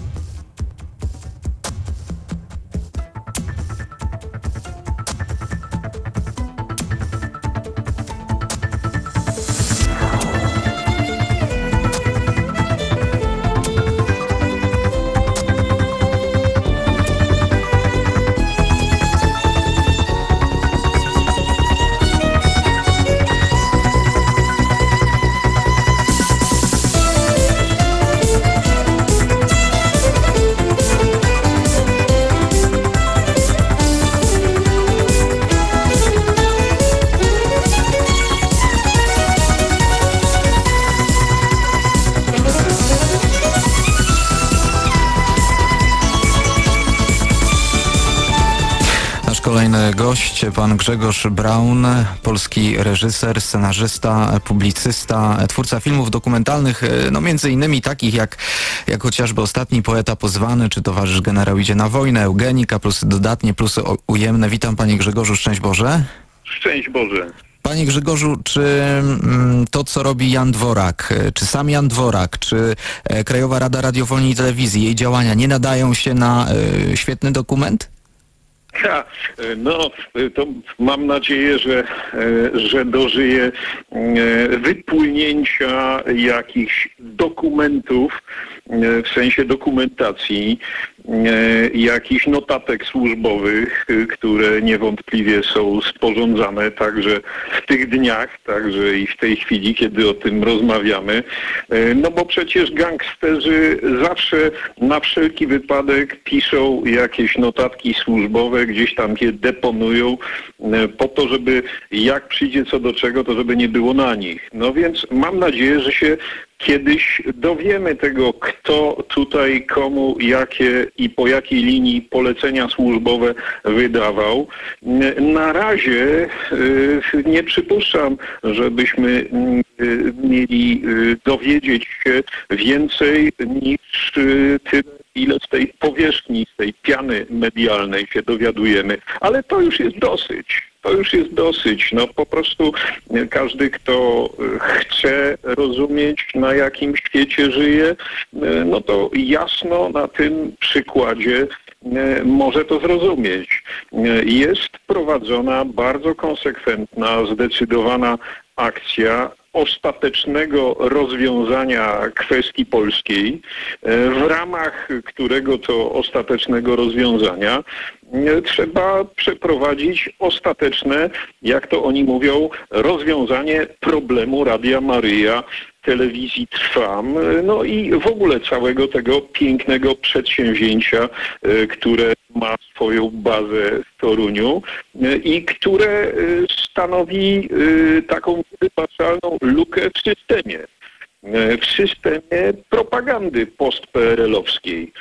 J: Kolejny gość, pan Grzegorz Braun, polski reżyser, scenarzysta, publicysta, twórca filmów dokumentalnych, no między innymi takich jak, jak chociażby Ostatni poeta pozwany, czy Towarzysz generał idzie na wojnę, Eugenika, plusy dodatnie, plusy ujemne. Witam panie Grzegorzu, szczęść Boże.
K: Szczęść Boże.
J: Panie Grzegorzu, czy to, co robi Jan Dworak, czy sam Jan Dworak, czy Krajowa Rada Radiofonii i Telewizji, jej działania nie nadają się na świetny dokument?
K: Ha, no, to mam nadzieję, że, że dożyję wypłynięcia jakichś dokumentów, w sensie dokumentacji, jakichś notatek służbowych, które niewątpliwie są sporządzane także w tych dniach, także i w tej chwili, kiedy o tym rozmawiamy. No bo przecież gangsterzy zawsze na wszelki wypadek piszą jakieś notatki służbowe, gdzieś tam je deponują po to, żeby jak przyjdzie co do czego, to żeby nie było na nich. No więc mam nadzieję, że się kiedyś dowiemy tego, kto tutaj komu jakie i po jakiej linii polecenia służbowe wydawał. Na razie nie przypuszczam, żebyśmy mieli dowiedzieć się więcej niż tyle, ile z tej powierzchni, z tej piany medialnej się dowiadujemy. Ale to już jest dosyć. To już jest dosyć. No po prostu każdy, kto chce rozumieć, na jakim świecie żyje, no to jasno na tym przykładzie może to zrozumieć. Jest prowadzona bardzo konsekwentna, zdecydowana akcja ostatecznego rozwiązania kwestii polskiej, w ramach którego to ostatecznego rozwiązania trzeba przeprowadzić ostateczne, jak to oni mówią, rozwiązanie problemu Radia Maryja, telewizji Trwam, no i w ogóle całego tego pięknego przedsięwzięcia, które ma swoją bazę w Toruniu i które stanowi taką niewybaczalną lukę w systemie. W systemie propagandy postpe er el owskiej.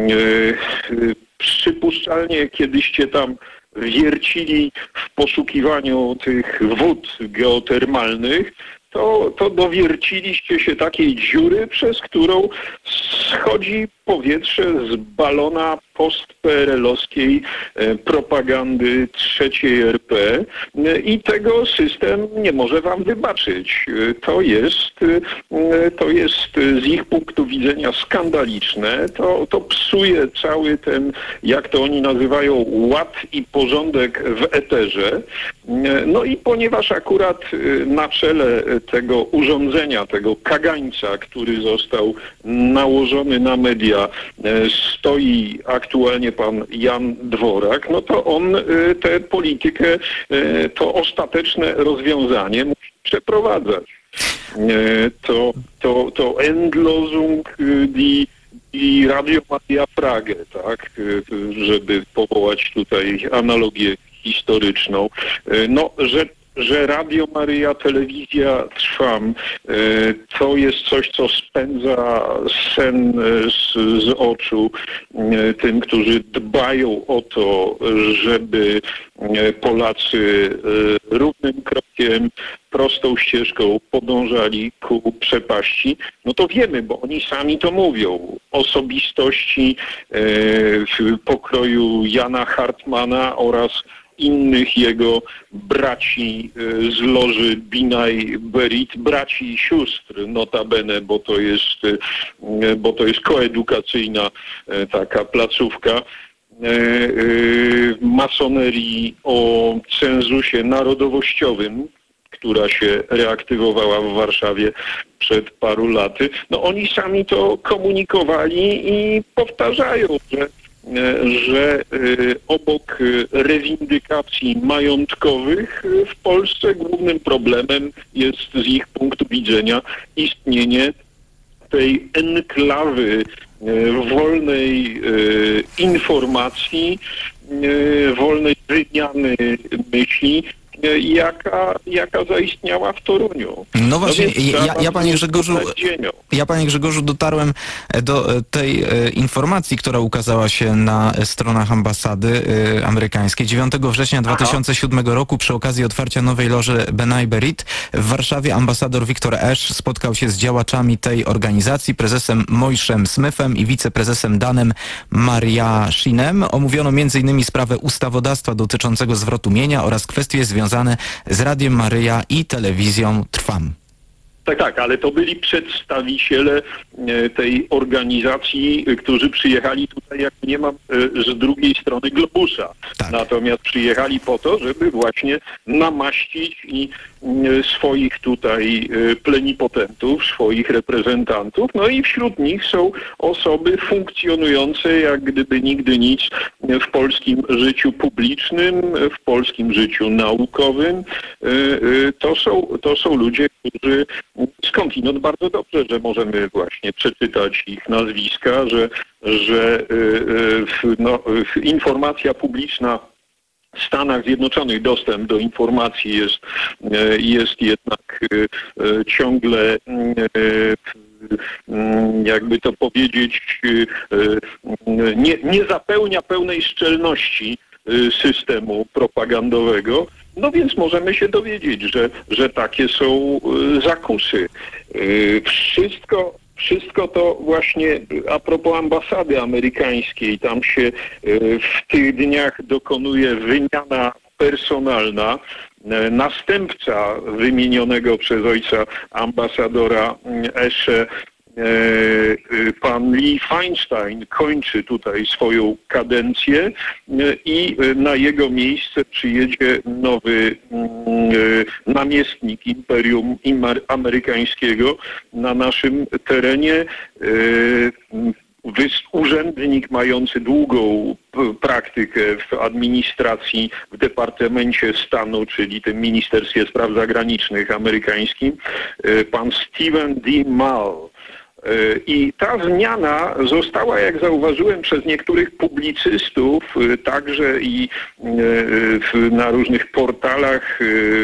K: Przypuszczalnie kiedyście tam wiercili w poszukiwaniu tych wód geotermalnych, to, to dowierciliście się takiej dziury, przez którą schodzi powietrze z balona postpe er el owskiej propagandy trzeciej er pe i tego system nie może wam wybaczyć. To jest, to jest z ich punktu widzenia skandaliczne. To, to psuje cały ten, jak to oni nazywają, ład i porządek w eterze. No i ponieważ akurat na czele tego urządzenia, tego kagańca, który został nałożony na media, stoi aktualnie pan Jan Dworak, no to on tę politykę, to ostateczne rozwiązanie musi przeprowadzać. To, to, to Endlosung die, die Radio Maria Frage, tak, żeby powołać tutaj analogię historyczną. No, że że Radio Maryja, telewizja Trwam, to jest coś, co spędza sen z, z oczu tym, którzy dbają o to, żeby Polacy równym krokiem, prostą ścieżką podążali ku przepaści. No to wiemy, bo oni sami to mówią. Osobistości w pokroju Jana Hartmana oraz innych jego braci z loży Binaj Berit, braci i sióstr notabene, bo to jest, bo to jest koedukacyjna taka placówka masonerii o cenzusie narodowościowym, która się reaktywowała w Warszawie przed paru laty. No oni sami to komunikowali i powtarzają, że że obok rewindykacji majątkowych w Polsce głównym problemem jest z ich punktu widzenia istnienie tej enklawy wolnej informacji, wolnej wymiany myśli, jaka, jaka zaistniała w Toruniu.
J: No właśnie, no ja, ja, panie Grzegorzu, ja panie Grzegorzu dotarłem do tej informacji, która ukazała się na stronach ambasady amerykańskiej. dziewiątego września dwa tysiące siódmego roku przy okazji otwarcia nowej loży Benaj Berit w Warszawie ambasador Victor Esch spotkał się z działaczami tej organizacji, prezesem Mojszem Smithem i wiceprezesem Danem Mariaszinem. Omówiono między innymi sprawę ustawodawstwa dotyczącego zwrotu mienia oraz kwestie związane z Radiem Maryja i telewizją Trwam.
K: Tak, tak, ale to byli przedstawiciele tej organizacji, którzy przyjechali tutaj, jak nie mam, z drugiej strony globusa. Tak. Natomiast przyjechali po to, żeby właśnie namaścić i swoich tutaj plenipotentów, swoich reprezentantów. No i wśród nich są osoby funkcjonujące jak gdyby nigdy nic w polskim życiu publicznym, w polskim życiu naukowym. To są, to są ludzie, którzy skądinąd bardzo dobrze, że możemy właśnie przeczytać ich nazwiska, że, że no, informacja publiczna w Stanach Zjednoczonych, dostęp do informacji jest, jest jednak ciągle, jakby to powiedzieć, nie, nie zapełnia pełnej szczelności systemu propagandowego. No więc możemy się dowiedzieć, że, że takie są zakusy. Wszystko, wszystko to właśnie a propos ambasady amerykańskiej, tam się w tych dniach dokonuje wymiana personalna. Następca wymienionego przez ojca ambasadora Esze pan Lee Feinstein kończy tutaj swoją kadencję i na jego miejsce przyjedzie nowy namiestnik Imperium Amerykańskiego na naszym terenie. Urzędnik mający długą praktykę w administracji w Departamencie Stanu, czyli tym Ministerstwie Spraw Zagranicznych amerykańskim, pan Stephen D. Mull. I ta zmiana została, jak zauważyłem, przez niektórych publicystów, także i na różnych portalach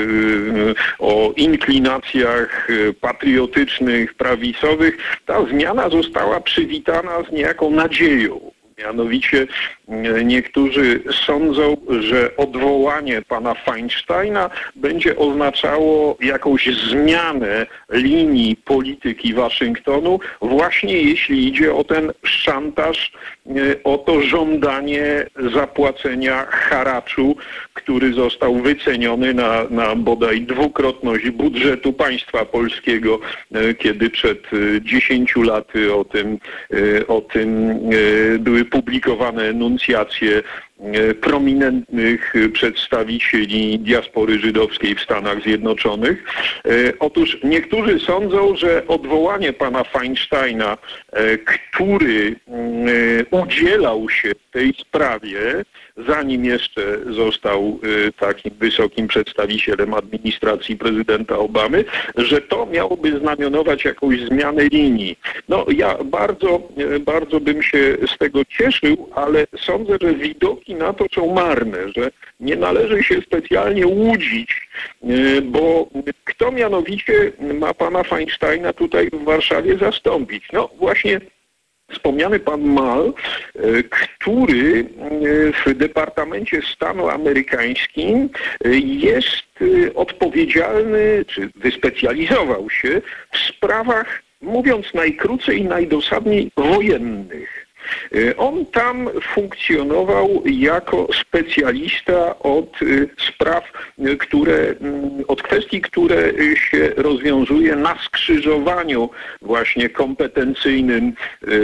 K: o inklinacjach patriotycznych, prawicowych, ta zmiana została przywitana z niejaką nadzieją. Mianowicie niektórzy sądzą, że odwołanie pana Feinsteina będzie oznaczało jakąś zmianę linii polityki Waszyngtonu, właśnie jeśli idzie o ten szantaż, o to żądanie zapłacenia haraczu, który został wyceniony na, na bodaj dwukrotność budżetu państwa polskiego, kiedy przed dziesięciu laty o tym, o tym były publikowane enuncjacje prominentnych przedstawicieli diaspory żydowskiej w Stanach Zjednoczonych. Otóż niektórzy sądzą, że odwołanie pana Feinsteina, który udzielał się w tej sprawie, zanim jeszcze został takim wysokim przedstawicielem administracji prezydenta Obamy, że to miałoby znamionować jakąś zmianę linii. No ja bardzo, bardzo bym się z tego cieszył, ale sądzę, że widoki na to są marne, że nie należy się specjalnie łudzić, bo kto mianowicie ma pana Feinsteina tutaj w Warszawie zastąpić? No właśnie wspomniany pan Mull, który w Departamencie Stanu amerykańskim jest odpowiedzialny, czy wyspecjalizował się w sprawach, mówiąc najkrócej i najdosadniej, wojennych. On tam funkcjonował jako specjalista od spraw, które, od kwestii, które się rozwiązuje na skrzyżowaniu właśnie kompetencyjnym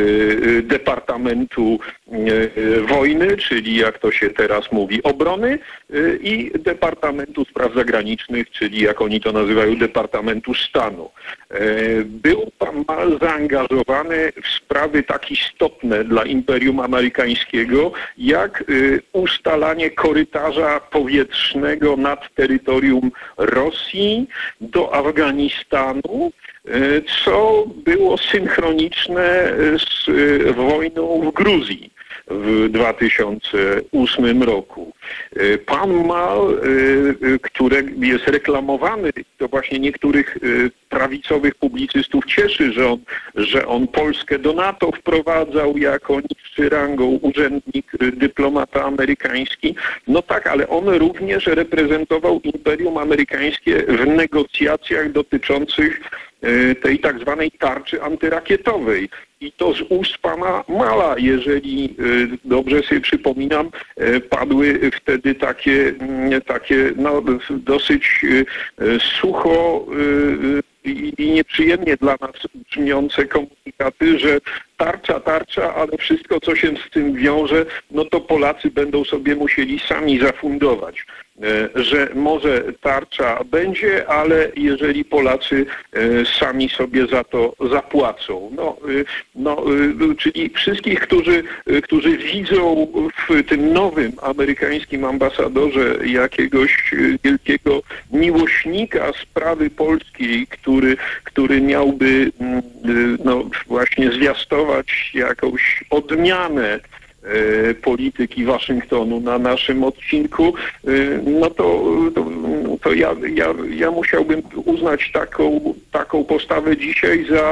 K: Departamentu Wojny, czyli jak to się teraz mówi, obrony, i Departamentu Spraw Zagranicznych, czyli jak oni to nazywają, Departamentu Stanu. Był pan Mull zaangażowany w sprawy tak istotne dla Imperium Amerykańskiego, jak ustalanie korytarza powietrznego nad terytorium Rosji do Afganistanu, co było synchroniczne z wojną w Gruzji w dwa tysiące ósmym roku. Pan Mull, który jest reklamowany, to właśnie niektórych prawicowych publicystów cieszy, że on, że on Polskę do NATO wprowadzał jako niższy rangą urzędnik, dyplomata amerykański. No tak, ale on również reprezentował Imperium Amerykańskie w negocjacjach dotyczących tej tak zwanej tarczy antyrakietowej. I to z ust pana Mulla, jeżeli dobrze sobie przypominam, padły wtedy takie, takie no, dosyć sucho i, i nieprzyjemnie dla nas brzmiące komunikaty, że tarcza, tarcza, ale wszystko, co się z tym wiąże, no to Polacy będą sobie musieli sami zafundować. Że może tarcza będzie, ale jeżeli Polacy sami sobie za to zapłacą. No, no, czyli wszystkich, którzy, którzy widzą w tym nowym amerykańskim ambasadorze jakiegoś wielkiego miłośnika sprawy polskiej, który, który miałby no, właśnie zwiastować jakąś odmianę polityki Waszyngtonu na naszym odcinku, no to, to, to ja, ja, ja musiałbym uznać taką, taką postawę dzisiaj za,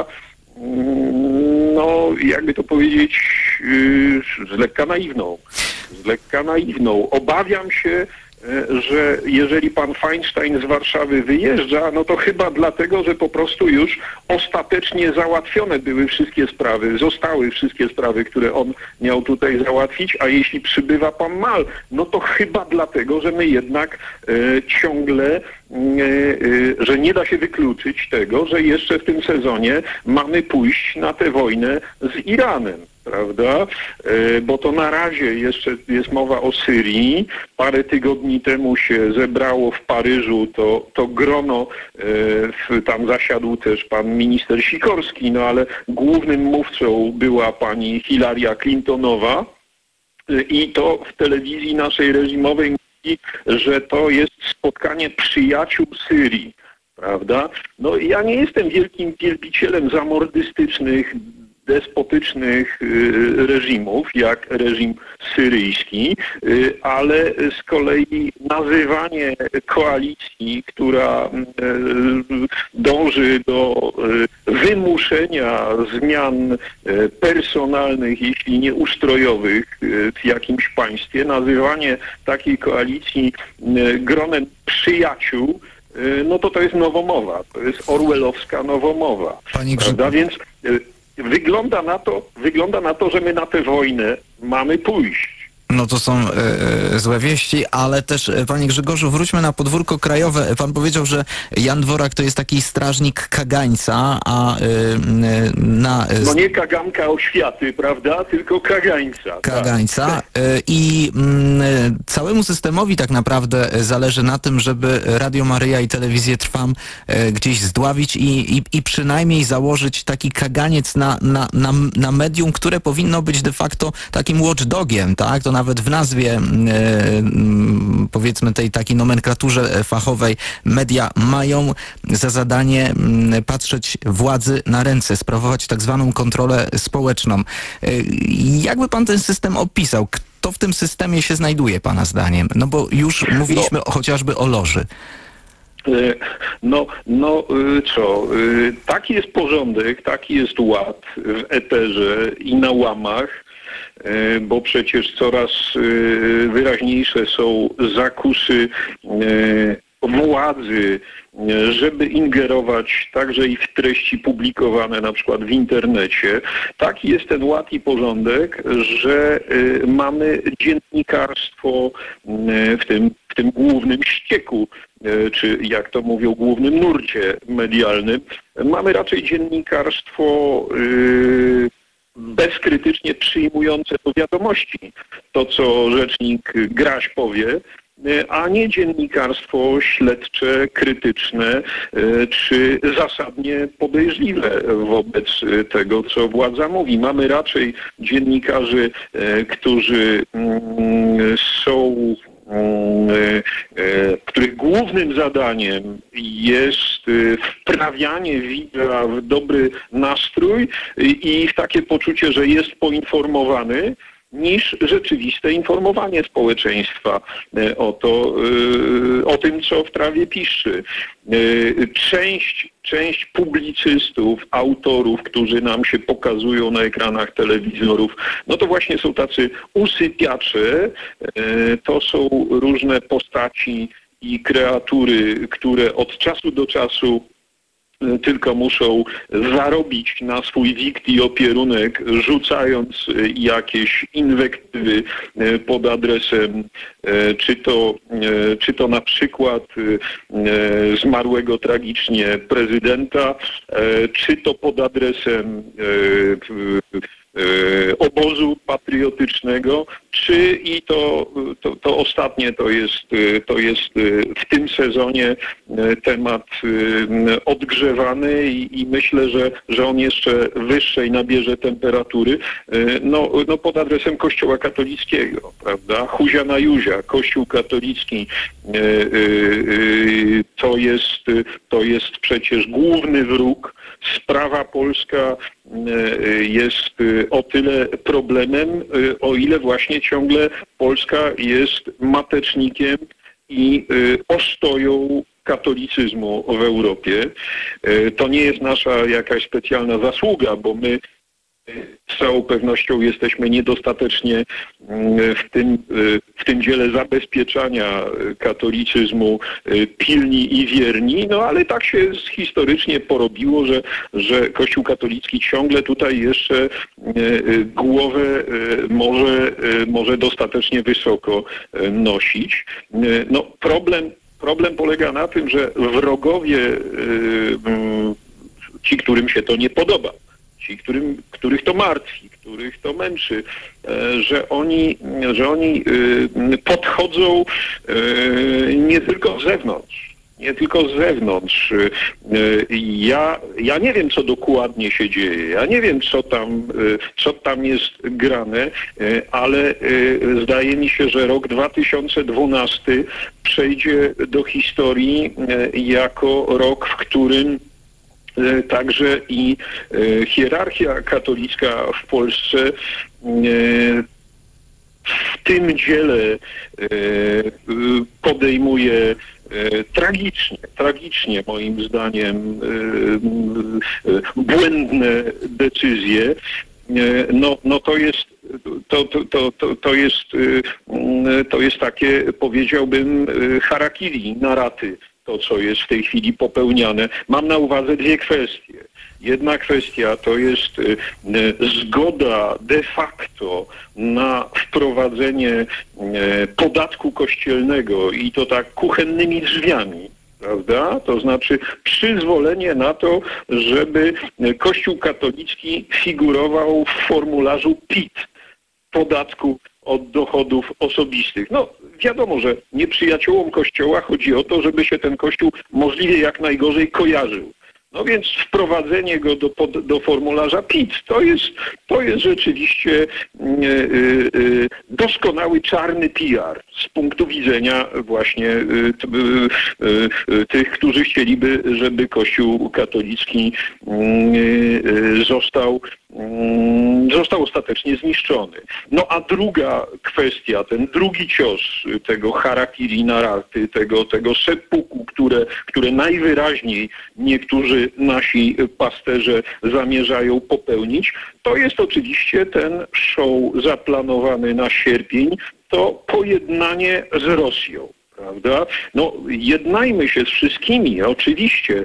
K: no jakby to powiedzieć, z lekka naiwną. Z lekka naiwną. Obawiam się, że jeżeli pan Feinstein z Warszawy wyjeżdża, no to chyba dlatego, że po prostu już ostatecznie załatwione były wszystkie sprawy, zostały wszystkie sprawy, które on miał tutaj załatwić, a jeśli przybywa pan Mal, no to chyba dlatego, że my jednak e, ciągle, e, e, że nie da się wykluczyć tego, że jeszcze w tym sezonie mamy pójść na tę wojnę z Iranem. Prawda? Bo to na razie jeszcze jest mowa o Syrii. Parę tygodni temu się zebrało w Paryżu to, to grono, tam zasiadł też pan minister Sikorski, no ale głównym mówcą była pani Hillary Clintonowa i to w telewizji naszej reżimowej mówi, że to jest spotkanie przyjaciół Syrii. Prawda? No ja nie jestem wielkim wielbicielem zamordystycznych, despotycznych reżimów, jak reżim syryjski, ale z kolei nazywanie koalicji, która dąży do wymuszenia zmian personalnych, jeśli nie ustrojowych w jakimś państwie, nazywanie takiej koalicji gronem przyjaciół, no to to jest nowomowa, to jest orwellowska nowomowa.
J: Panie
K: prawda? Więc Wygląda na to, wygląda na to, że my na tę wojnę mamy pójść.
J: No to są e, złe wieści, ale też, e, panie Grzegorzu, wróćmy na podwórko krajowe. Pan powiedział, że Jan Dworak to jest taki strażnik kagańca, a e, na...
K: No nie kaganka oświaty, prawda, tylko kagańca.
J: Kagańca.
K: Tak.
J: E, I m, całemu systemowi tak naprawdę zależy na tym, żeby Radio Maryja i Telewizję Trwam e, gdzieś zdławić i, i, i przynajmniej założyć taki kaganiec na, na, na, na medium, które powinno być de facto takim watchdogiem, tak? To nawet w nazwie, e, powiedzmy, tej takiej nomenklaturze fachowej, media mają za zadanie patrzeć władzy na ręce, sprawować tak zwaną kontrolę społeczną. E, jakby pan ten system opisał? Kto w tym systemie się znajduje, pana zdaniem? No bo już mówiliśmy no. chociażby o loży.
K: No, no co, taki jest porządek, taki jest ład w eterze i na łamach, bo przecież coraz wyraźniejsze są zakusy władzy, żeby ingerować także i w treści publikowane na przykład w internecie. Taki jest ten ład i porządek, że mamy dziennikarstwo w tym, w tym głównym ścieku, czy jak to mówią, głównym nurcie medialnym. Mamy raczej dziennikarstwo bezkrytycznie przyjmujące do wiadomości to, co rzecznik Graś powie, a nie dziennikarstwo śledcze, krytyczne czy zasadnie podejrzliwe wobec tego, co władza mówi. Mamy raczej dziennikarzy, którzy są których głównym zadaniem jest wprawianie widza w dobry nastrój i w takie poczucie, że jest poinformowany, niż rzeczywiste informowanie społeczeństwa o to, o tym, co w trawie piszczy. Część, część publicystów, autorów, którzy nam się pokazują na ekranach telewizorów, no to właśnie są tacy usypiacze, to są różne postaci i kreatury, które od czasu do czasu tylko muszą zarobić na swój wikt i opierunek, rzucając jakieś inwektywy pod adresem czy to, czy to na przykład zmarłego tragicznie prezydenta, czy to pod adresem obozu patriotycznego, czy i to, to, to ostatnie to jest, to jest w tym sezonie temat odgrzewany i, i myślę, że, że on jeszcze wyższej nabierze temperatury, no, no pod adresem Kościoła katolickiego, prawda? Huzia na Juzia, Kościół katolicki to jest, to jest przecież główny wróg. Sprawa polska jest o tyle problemem, o ile właśnie ciągle Polska jest matecznikiem i ostoją katolicyzmu w Europie. To nie jest nasza jakaś specjalna zasługa, bo my Z całą pewnością jesteśmy niedostatecznie w tym, w tym dziele zabezpieczania katolicyzmu pilni i wierni, no ale tak się historycznie porobiło, że, że Kościół katolicki ciągle tutaj jeszcze głowę może, może dostatecznie wysoko nosić. No problem, problem polega na tym, że wrogowie, ci, którym się to nie podoba, ci, którym, których to martwi, których to męczy, że oni, że oni podchodzą nie tylko z zewnątrz, nie tylko z zewnątrz. Ja, ja nie wiem, co dokładnie się dzieje, ja nie wiem, co tam, co tam jest grane, ale zdaje mi się, że rok dwa tysiące dwunasty przejdzie do historii jako rok, w którym także i hierarchia katolicka w Polsce w tym dziele podejmuje tragicznie, tragicznie moim zdaniem błędne decyzje. No, no to jest to, to, to, to, to jest to jest takie, powiedziałbym, harakiri na raty. To, co jest w tej chwili popełniane. Mam na uwadze dwie kwestie. Jedna kwestia to jest zgoda de facto na wprowadzenie podatku kościelnego i to tak kuchennymi drzwiami, prawda? To znaczy przyzwolenie na to, żeby Kościół katolicki figurował w formularzu P I T, podatku od dochodów osobistych. No wiadomo, że nieprzyjaciołom Kościoła chodzi o to, żeby się ten Kościół możliwie jak najgorzej kojarzył. No więc wprowadzenie go do, do formularza P I T to jest, to jest rzeczywiście yy, yy, doskonały czarny P R z punktu widzenia właśnie yy, yy, yy, tych, którzy chcieliby, żeby Kościół katolicki yy, został, yy, został ostatecznie zniszczony. No a druga kwestia, ten drugi cios tego harakiri na raty, tego, tego seppuku, które, które najwyraźniej niektórzy nasi pasterze zamierzają popełnić, to jest oczywiście ten show zaplanowany na sierpień, to pojednanie z Rosją. Prawda? No, jednajmy się z wszystkimi, oczywiście.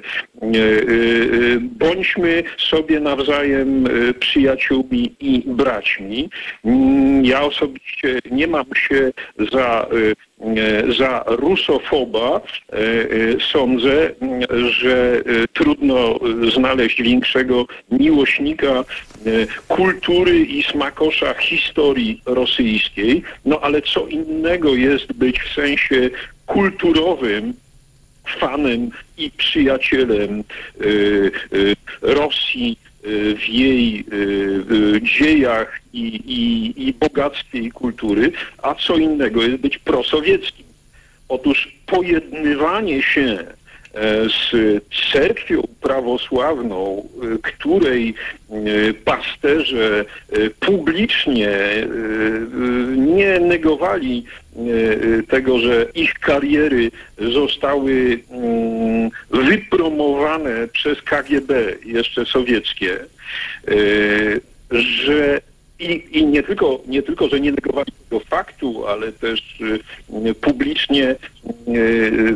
K: Bądźmy sobie nawzajem przyjaciółmi i braćmi. Ja osobiście nie mam się za, za rusofoba. Sądzę, że trudno znaleźć większego miłośnika kultury i smakosza historii rosyjskiej. No ale co innego jest być w sensie kulturowym fanem i przyjacielem y, y, Rosji y, w jej y, y, dziejach i, i, i bogactwie i kultury, a co innego jest być prosowieckim. Otóż pojednywanie się z cerkwią prawosławną, której pasterze publicznie nie negowali tego, że ich kariery zostały wypromowane przez K G B, jeszcze sowieckie, że I, i nie, tylko, nie tylko, że nie negowali tego faktu, ale też y, publicznie y, y,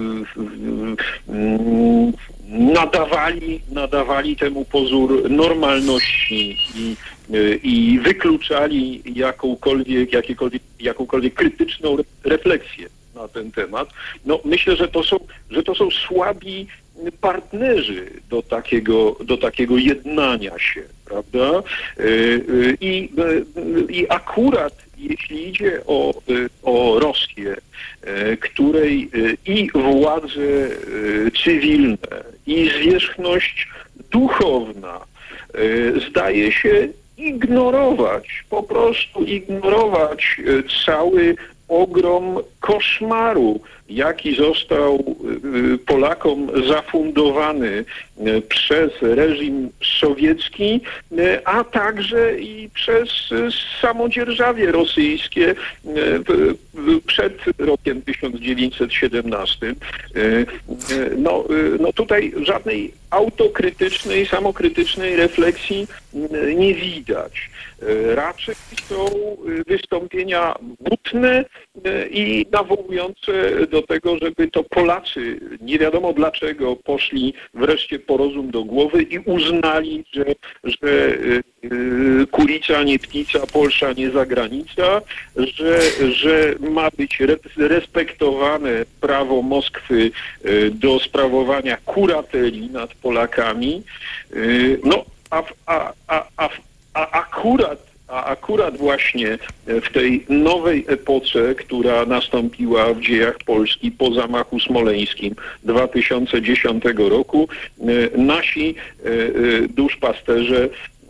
K: y, nadawali, nadawali temu pozór normalności i, y, i wykluczali jakąkolwiek, jakiekolwiek, jakąkolwiek krytyczną refleksję na ten temat. No, myślę, że to są, że to są słabi partnerzy do takiego, do takiego jednania się, prawda? I, i akurat jeśli idzie o, o Rosję, której i władze cywilne, i zwierzchność duchowna zdaje się ignorować, po prostu ignorować cały ogrom koszmaru, jaki został Polakom zafundowany przez reżim sowiecki, a także i przez samodzierżawie rosyjskie przed rokiem tysiąc dziewięćset siedemnastym. No, no tutaj żadnej autokrytycznej, samokrytycznej refleksji nie widać. Raczej są wystąpienia butne i nawołujące do tego, żeby to Polacy, nie wiadomo dlaczego, poszli wreszcie po rozum do głowy i uznali, że, że Kurica nie ptica, Polsza nie zagranica, że, że ma być respektowane prawo Moskwy do sprawowania kurateli nad Polakami. No, a, a, a, a, a akurat A akurat właśnie w tej nowej epoce, która nastąpiła w dziejach Polski po zamachu smoleńskim dwa tysiące dziesiątego roku, nasi duszpasterze,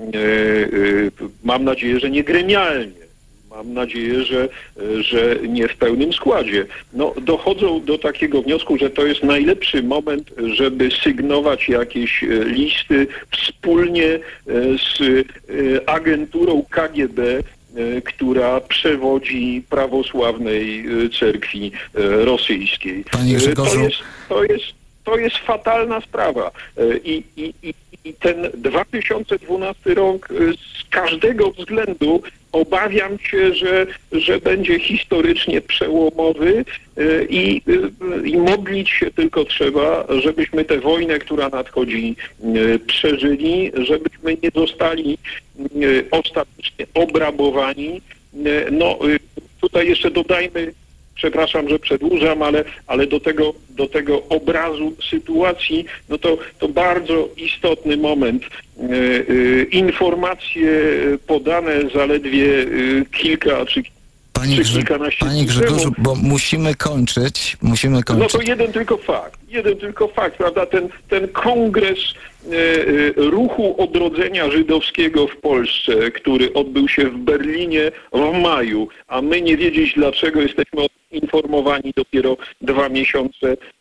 K: mam nadzieję, że nie gremialnie, mam nadzieję, że, że nie w pełnym składzie, no, dochodzą do takiego wniosku, że to jest najlepszy moment, żeby sygnować jakieś listy wspólnie z agenturą K G B, która przewodzi prawosławnej cerkwi rosyjskiej.
J: Panie Grzegorzu.
K: To jest, to jest, to jest fatalna sprawa. I, i, i ten dwa tysiące dwunasty rok z każdego względu obawiam się, że, że będzie historycznie przełomowy i, i modlić się tylko trzeba, żebyśmy tę wojnę, która nadchodzi, przeżyli, żebyśmy nie zostali ostatecznie obrabowani. No tutaj jeszcze dodajmy, przepraszam, że przedłużam, ale, ale do tego, do tego obrazu sytuacji, no to, to bardzo istotny moment. E, e, informacje podane zaledwie e, kilka czy,
J: Panie,
K: czy
J: Grze
K: kilkanaście
J: Panie Grzegorzu, bo musimy kończyć, musimy kończyć.
K: No to jeden tylko fakt, jeden tylko fakt, prawda? Ten, ten kongres e, e, ruchu odrodzenia żydowskiego w Polsce, który odbył się w Berlinie w maju, a my nie wiedzieć dlaczego jesteśmy informowani dopiero dwa miesiące